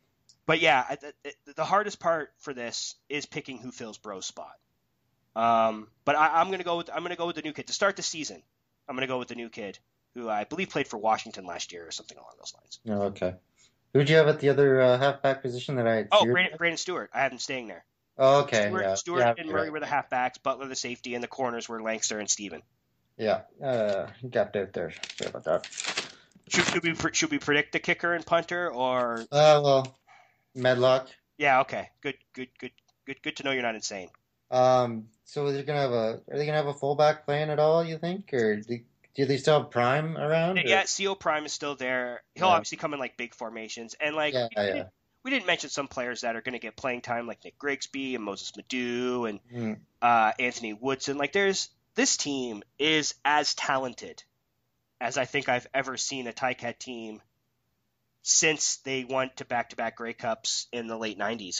But yeah, the hardest part for this is picking who fills Bro's spot. But I'm gonna go with the new kid to start the season. I'm gonna go with the new kid who I believe played for Washington last year or something along those lines. Oh, okay. Who'd you have at the other halfback position that I had? Oh, Brandon Stewart. I have him staying there. Oh, okay. Stewart and Murray were the halfbacks. Butler the safety, and the corners were Lankster and Steven. Yeah, gapped out there. Sorry about that. Should we predict the kicker and punter or? Well, Medlock. Yeah. Okay. Good to know you're not insane. So are they gonna have a fullback playing at all? You think, or do they still have Prime around? Yeah, CO Prime is still there. He'll obviously come in like big formations, and like we didn't mention some players that are going to get playing time, like Nick Grigsby and Moses Madu and Anthony Woodson. Like this team is as talented as I think I've ever seen a Ticat team since they went to back-to-back Grey Cups in the late 90s.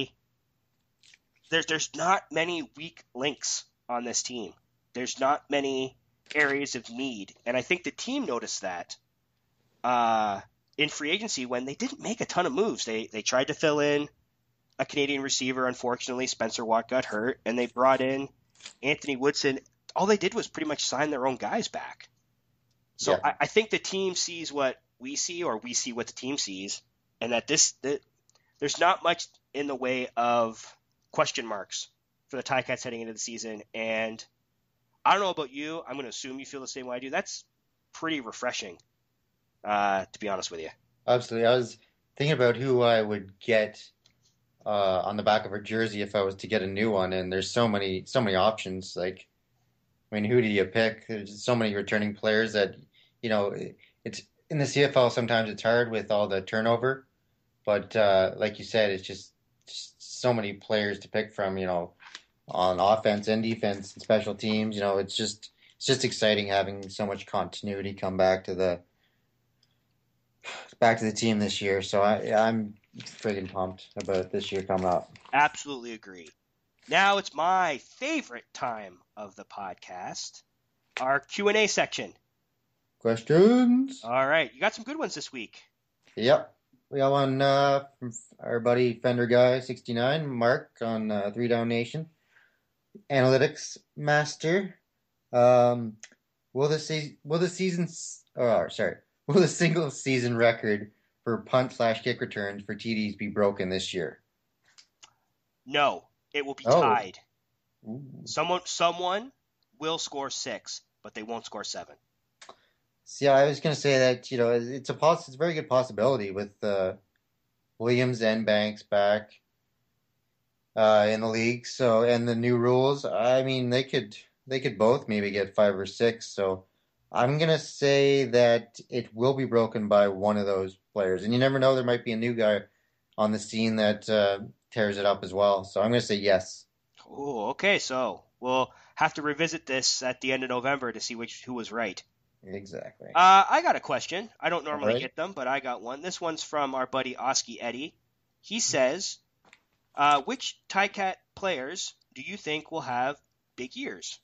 There's not many weak links on this team. There's not many areas of need, and I think the team noticed that in free agency when they didn't make a ton of moves. They tried to fill in a Canadian receiver. Unfortunately, Spencer Watt got hurt, and they brought in Anthony Woodson. All they did was pretty much sign their own guys back. So yeah. I think the team sees what we see, or we see what the team sees, and that there's not much in the way of question marks for the Ticats heading into the season. And I don't know about you. I'm going to assume you feel the same way I do. That's pretty refreshing, to be honest with you. Absolutely. I was thinking about who I would get on the back of a jersey if I was to get a new one, and there's so many options. Like, I mean, who do you pick? There's so many returning players that, it's in the CFL. Sometimes it's hard with all the turnover, but like you said, it's just so many players to pick from. On offense and defense and special teams. It's just exciting having so much continuity come back to the team this year. So I'm friggin' pumped about this year coming up. Absolutely agree. Now it's my favorite time of the podcast, our Q&A section. Questions? All right. You got some good ones this week. Yep. We got one from our buddy Fender Guy 69, Mark on 3 Down Nation. Analytics master. Will the single season record for punt/kick returns for TDs be broken this year? No, it will be tied. Ooh. Someone will score 6, but they won't score 7. See, I was going to say that it's a very good possibility with Williams and Banks back in the league. So, and the new rules, I mean, they could both maybe get 5 or 6. So, I'm going to say that it will be broken by one of those players. And you never know, there might be a new guy on the scene that tears it up as well. So, I'm going to say yes. Oh, okay. So, we'll have to revisit this at the end of November to see who was right. Exactly. I got a question. I don't normally get them, but I got one. This one's from our buddy Oski Eddie. He says, which Ticat players do you think will have big years?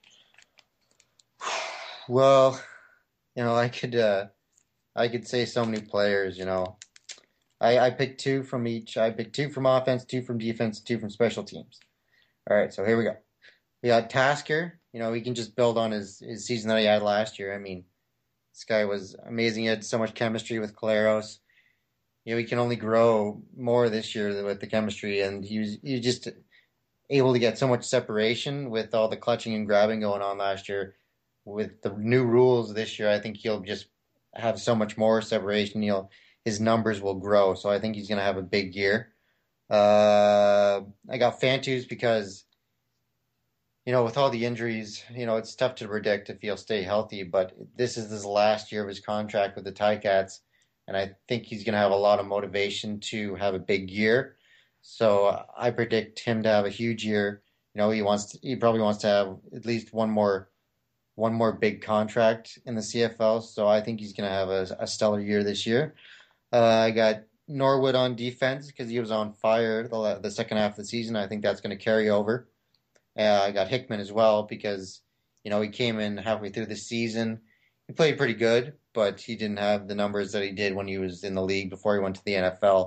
Well, I could say so many players. I picked 2 from each. I picked 2 from offense, 2 from defense, 2 from special teams. All right, so here we go. We got Tasker. He can just build on his season that he had last year. I mean, this guy was amazing. He had so much chemistry with Caleros. He can only grow more this year with the chemistry, and he was just able to get so much separation with all the clutching and grabbing going on last year. With the new rules this year, I think he'll just have so much more separation. His numbers will grow, so I think he's going to have a big year. I got Fantus because with all the injuries, it's tough to predict if he'll stay healthy, but this is his last year of his contract with the Ticats, and I think he's going to have a lot of motivation to have a big year. So I predict him to have a huge year. He probably wants to have at least one more big contract in the CFL, so I think he's going to have a stellar year this year. I got Norwood on defense because he was on fire the second half of the season. I think that's going to carry over. I got Hickman as well because, he came in halfway through the season. He played pretty good, but he didn't have the numbers that he did when he was in the league before he went to the NFL.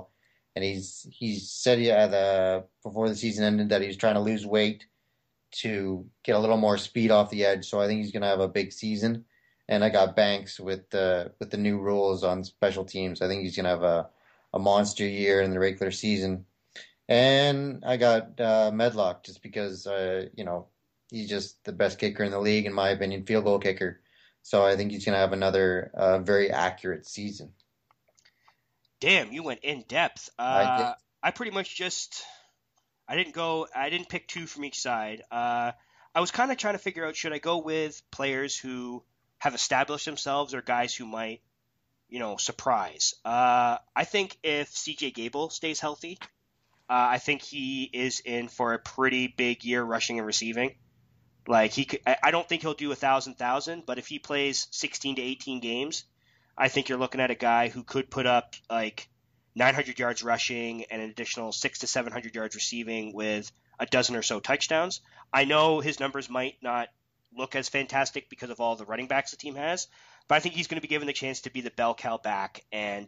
and he said before the season ended that he was trying to lose weight to get a little more speed off the edge. So I think he's going to have a big season. And I got Banks with the new rules on special teams. I think he's going to have a monster year in the regular season. And I got Medlock just because he's just the best kicker in the league in my opinion, field goal kicker. So I think he's going to have another very accurate season. Damn, you went in depth. I pretty much I didn't pick two from each side. I was kind of trying to figure out, should I go with players who have established themselves or guys who might, surprise. I think if CJ Gable stays healthy, I think he is in for a pretty big year rushing and receiving. Like I don't think he'll do 1,000, but if he plays 16 to 18 games, I think you're looking at a guy who could put up like 900 yards rushing and an additional 600 to 700 yards receiving with a dozen or so touchdowns. I know his numbers might not look as fantastic because of all the running backs the team has, but I think he's going to be given the chance to be the bell cow back. And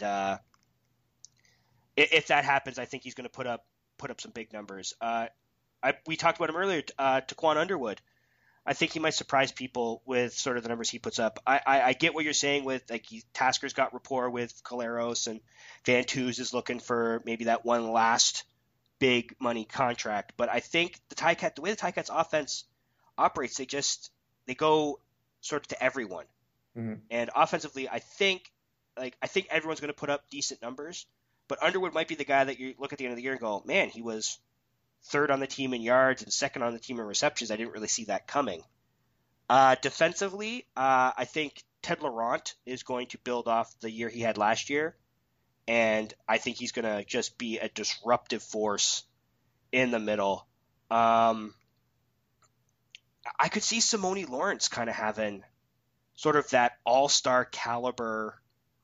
if that happens, I think he's going to put up some big numbers. We talked about him earlier, Taquan Underwood. I think he might surprise people with sort of the numbers he puts up. I get what you're saying with like Tasker's got rapport with Collaros and Van Toos is looking for maybe that one last big money contract. But I think the way the Ticats offense operates, they go sort of to everyone. Mm-hmm. And offensively, I think everyone's going to put up decent numbers. But Underwood might be the guy that you look at the end of the year and go, man, he was third on the team in yards and second on the team in receptions. I didn't really see that coming. Defensively, I think Ted Laurent is going to build off the year he had last year, and I think he's going to just be a disruptive force in the middle. I could see Simone Lawrence kind of having sort of that all-star caliber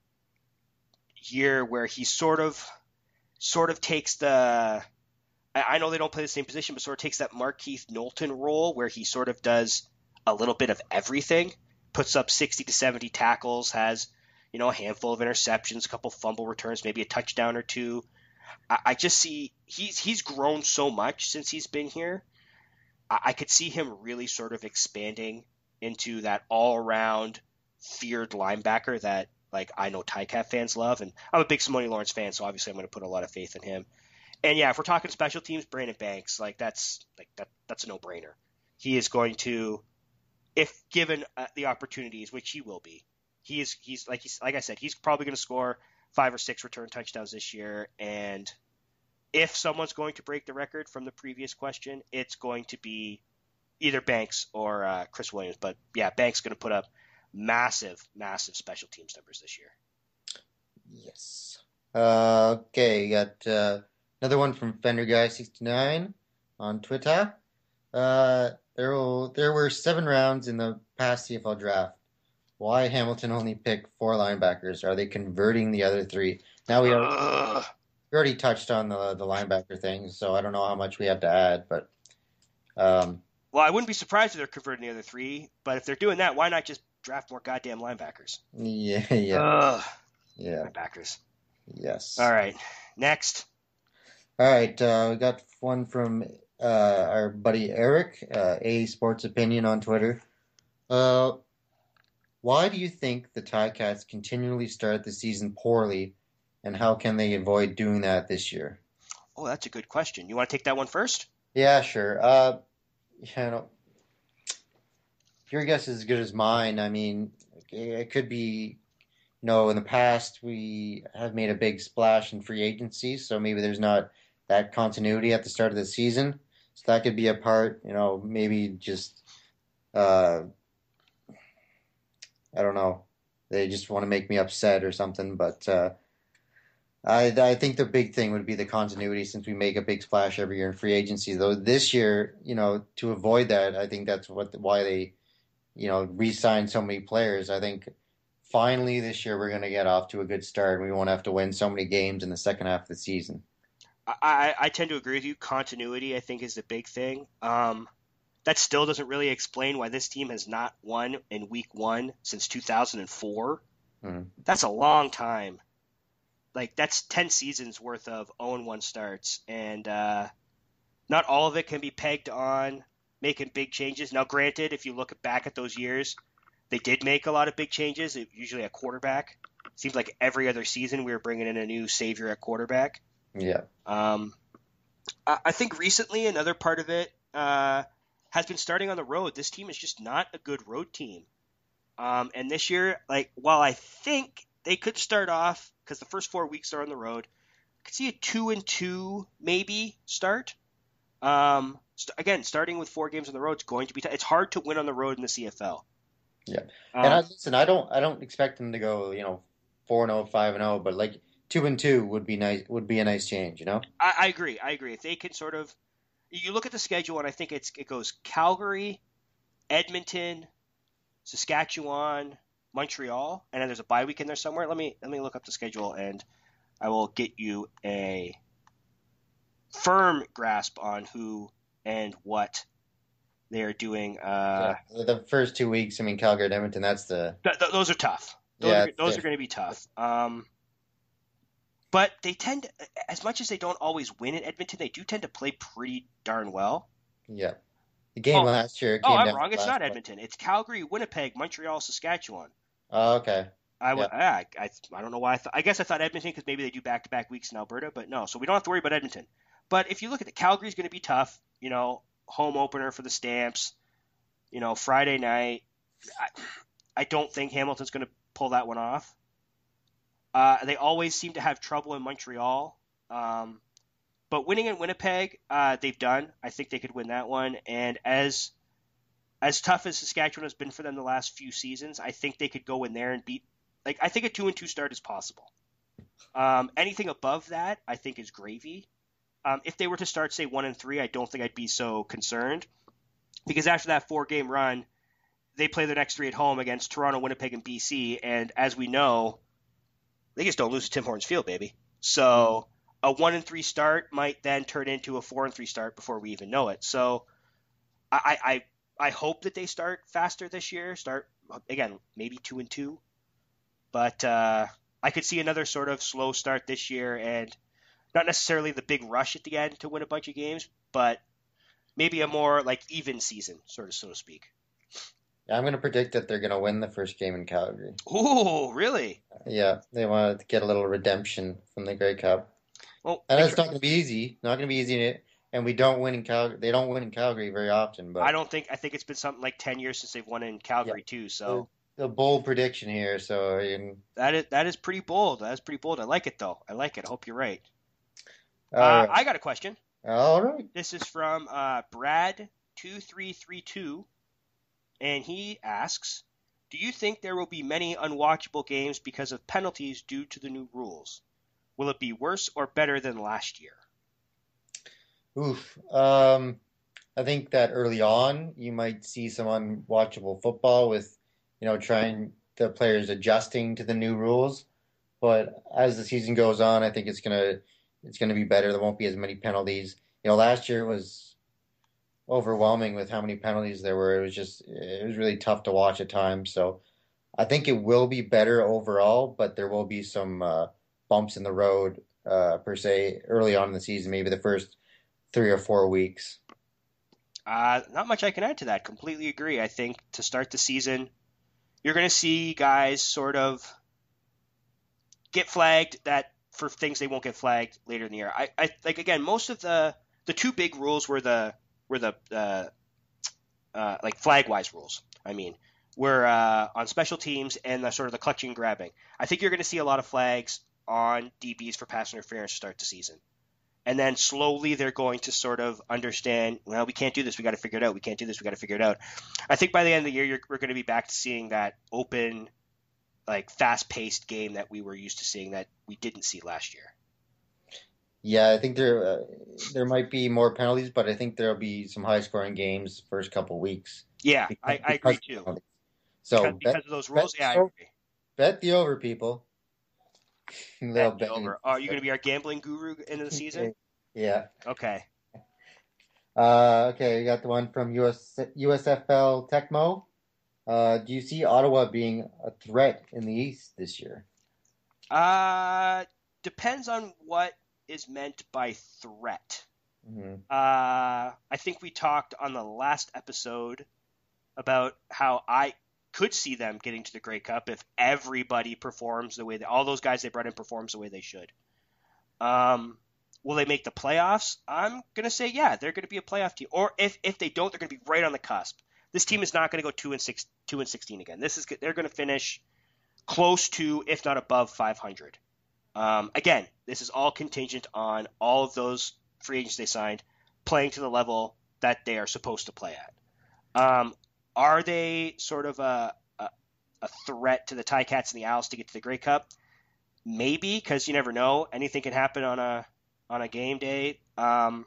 year where he sort of takes the – I know they don't play the same position, but sort of takes that Markeith Knowlton role where he sort of does a little bit of everything, puts up 60 to 70 tackles, has, a handful of interceptions, a couple fumble returns, maybe a touchdown or two. I just see he's grown so much since he's been here. I could see him really sort of expanding into that all-around feared linebacker that, like, I know Ticat fans love, and I'm a big Simone Lawrence fan, so obviously I'm going to put a lot of faith in him. And yeah, if we're talking special teams, Brandon Banks, that's a no-brainer. He is going to, if given the opportunities, which he will be, he's like I said, he's probably going to score 5 or 6 return touchdowns this year. And if someone's going to break the record from the previous question, it's going to be either Banks or Chris Williams. But yeah, Banks is going to put up massive special teams numbers this year. Yes. Okay, you got. Another one from Fender Guy 69 on Twitter. There were 7 rounds in the past CFL draft. Why Hamilton only picked 4 linebackers? Are they converting the other 3? Now we already touched on the linebacker thing, so I don't know how much we have to add. But well, I wouldn't be surprised if they're converting the other 3. But if they're doing that, why not just draft more goddamn linebackers? Yeah. Linebackers. Yes. All right. Next. All right, we got one from our buddy Eric, A Sports Opinion on Twitter. Why do you think the Ticats continually start the season poorly, and how can they avoid doing that this year? Oh, that's a good question. You want to take that one first? Yeah, sure. Your guess is as good as mine. I mean, it could be, in the past we have made a big splash in free agency, so maybe there's not that continuity at the start of the season. So that could be a part, maybe just, I don't know. They just want to make me upset or something. But I think the big thing would be the continuity since we make a big splash every year in free agency. Though this year, to avoid that, I think that's why they, re-sign so many players. I think finally this year we're going to get off to a good start. We won't have to win so many games in the second half of the season. I tend to agree with you. Continuity, I think, is the big thing. That still doesn't really explain why this team has not won in week 1 since 2004. Mm-hmm. That's a long time. like that's 10 seasons worth of 0-1 starts, and not all of it can be pegged on making big changes. Now, granted, if you look back at those years, they did make a lot of big changes, usually at quarterback. Seems like every other season we were bringing in a new savior at quarterback. Yeah. I think recently another part of it has been starting on the road. This team is just not a good road team. And this year, like, while I think they could start off, because the first 4 weeks are on the road, I could see a 2-2 maybe start. Again, starting with 4 games on the road is going to be it's hard to win on the road in the CFL. Yeah. And listen, I don't expect them to go, 4-0, 5-0, but like 2-2 would be nice. Would be a nice change, I agree. If they can sort of, you look at the schedule, and I think it goes Calgary, Edmonton, Saskatchewan, Montreal, and then there's a bye week in there somewhere. Let me look up the schedule, and I will get you a firm grasp on who and what they are doing. The first 2 weeks, Calgary and Edmonton, that's those are tough. Those are going to be tough. But they tend to, as much as they don't always win in Edmonton, they do tend to play pretty darn well. Yeah. The game last year came I'm wrong. It's not Edmonton. It's Calgary, Winnipeg, Montreal, Saskatchewan. Oh, okay. I don't know why I guess I thought Edmonton because maybe they do back-to-back weeks in Alberta, but no. So we don't have to worry about Edmonton. But if you look at Calgary's going to be tough. Home opener for the Stamps. Friday night. I don't think Hamilton's going to pull that one off. They always seem to have trouble in Montreal. But winning in Winnipeg, they've done. I think they could win that one. And as tough as Saskatchewan has been for them the last few seasons, I think they could go in there and beat. Like, I think a 2-2 start is possible. Anything above that, I think, is gravy. If they were to start, say, 1-3, I don't think I'd be so concerned. Because after that 4-game run, they play their next 3 at home against Toronto, Winnipeg, and BC. And as we know, they just don't lose to Tim Hortons Field, baby. So a 1-3 start might then turn into a 4-3 start before we even know it. So I hope that they start faster this year. Start, again, maybe 2-2. But I could see another sort of slow start this year and not necessarily the big rush at the end to win a bunch of games, but maybe a more like even season, sort of, so to speak. Yeah, I'm going to predict that they're going to win the first game in Calgary. Ooh, really? Yeah, they want to get a little redemption from the Grey Cup. Well, and it's not going to be easy. Not going to be easy. And we don't win in Calgary. They don't win in Calgary very often. But I think it's been something like 10 years since they've won in Calgary too. So a bold prediction here. So that is pretty bold. That is pretty bold. I like it though. I like it. I hope you're right. I got a question. All right. This is from Brad2332, and he asks, do you think there will be many unwatchable games because of penalties due to the new rules? Will it be worse or better than last year? Oof. I think that early on you might see some unwatchable football with, trying the players adjusting to the new rules. But as the season goes on, I think it's gonna be better. There won't be as many penalties. Last year was overwhelming with how many penalties there were. It was really tough to watch at times. So I think it will be better overall, but there will be some bumps in the road per se early on in the season, maybe the first 3 or 4 weeks. Not much I can add to that. Completely agree. I think to start the season, you're going to see guys sort of get flagged that for things they won't get flagged later in the year. I like, again, most of the 2 big rules were the like flag-wise rules. I mean, were on special teams and the sort of the clutching and grabbing. I think you're going to see a lot of flags on DBs for pass interference to start the season. And then slowly they're going to sort of understand, well, we can't do this. We got to figure it out. We can't do this. We got to figure it out. I think by the end of the year, we're going to be back to seeing that open, like fast-paced game that we were used to seeing that we didn't see last year. Yeah, I think there might be more penalties, but I think there'll be some high-scoring games first couple weeks. Yeah, I agree too. So because of those rules, I agree. Bet the over, people. Bet the over. Are you going to be our gambling guru into the season? Yeah. Okay. Okay, we got the one from USFL Tecmo. Do you see Ottawa being a threat in the East this year? depends on what is meant by threat. Mm-hmm. I think we talked on the last episode about how I could see them getting to the Grey Cup if everybody performs the way all those guys they brought in performs the way they should. Will they make the playoffs? I'm gonna say yeah, they're gonna be a playoff team. Or if they don't, they're gonna be right on the cusp. This team is not gonna go 2-16 again. They're gonna finish close to, if not above, 500. Again, this is all contingent on all of those free agents they signed playing to the level that they are supposed to play at. Are they sort of a threat to the Ticats and the Owls to get to the Grey Cup? Maybe, because you never know. Anything can happen on a game day. I'm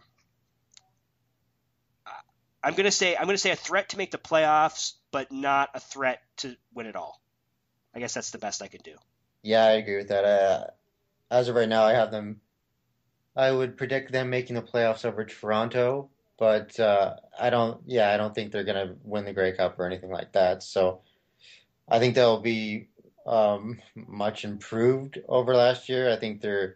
gonna say a threat to make the playoffs, but not a threat to win it all. I guess that's the best I can do. Yeah, I agree with that. As of right now, I would predict them making the playoffs over Toronto, but I don't think they're gonna win the Grey Cup or anything like that. So I think they'll be much improved over last year. I think they're,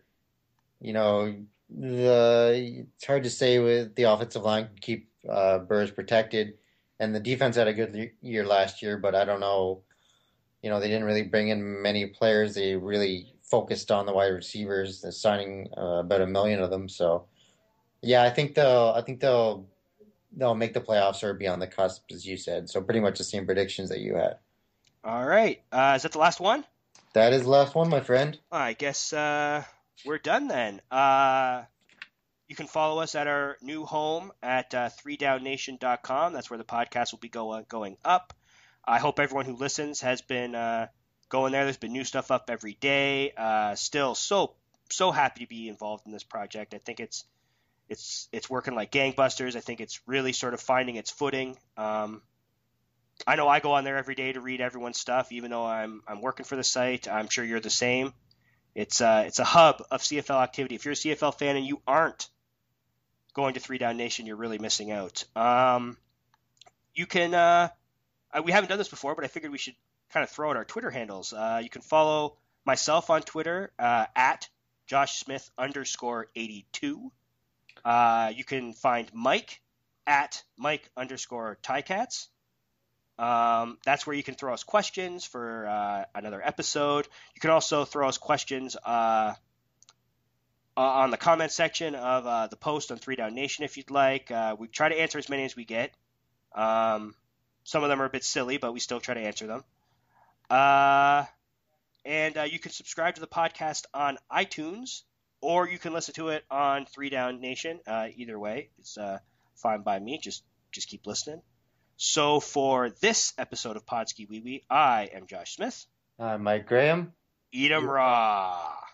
it's hard to say with the offensive line can keep Burrs protected, and the defense had a good year last year, but I don't know. They didn't really bring in many players. They really focused on the wide receivers, signing about 1 million of them. So, yeah, I think they'll make the playoffs or be on the cusp, as you said. So pretty much the same predictions that you had. All right, is that the last one? That is the last one, my friend. I guess we're done then. You can follow us at our new home at 3downnation.com. That's where the podcast will be going up. I hope everyone who listens has been going there. There's been new stuff up every day. Still so happy to be involved in this project. I think it's working like gangbusters. I think it's really sort of finding its footing. I know I go on there every day to read everyone's stuff, even though I'm working for the site. I'm sure you're the same. It's a hub of CFL activity. If you're a CFL fan and you aren't going to 3 Down Nation, you're really missing out. You can we haven't done this before, but I figured we should kind of throw out our Twitter handles. You can follow myself on Twitter at JoshSmith_82. You can find Mike at Mike_Ticats. That's where you can throw us questions for another episode. You can also throw us questions on the comment section of the post on 3 Down Nation if you'd like. We try to answer as many as we get. Some of them are a bit silly, but we still try to answer them. And you can subscribe to the podcast on iTunes, or you can listen to it on 3 Down Nation. Either way, it's fine by me. Just keep listening. So for this episode of Podski Wee Wee, I am Josh Smith. I'm Mike Graham. Eat 'em raw.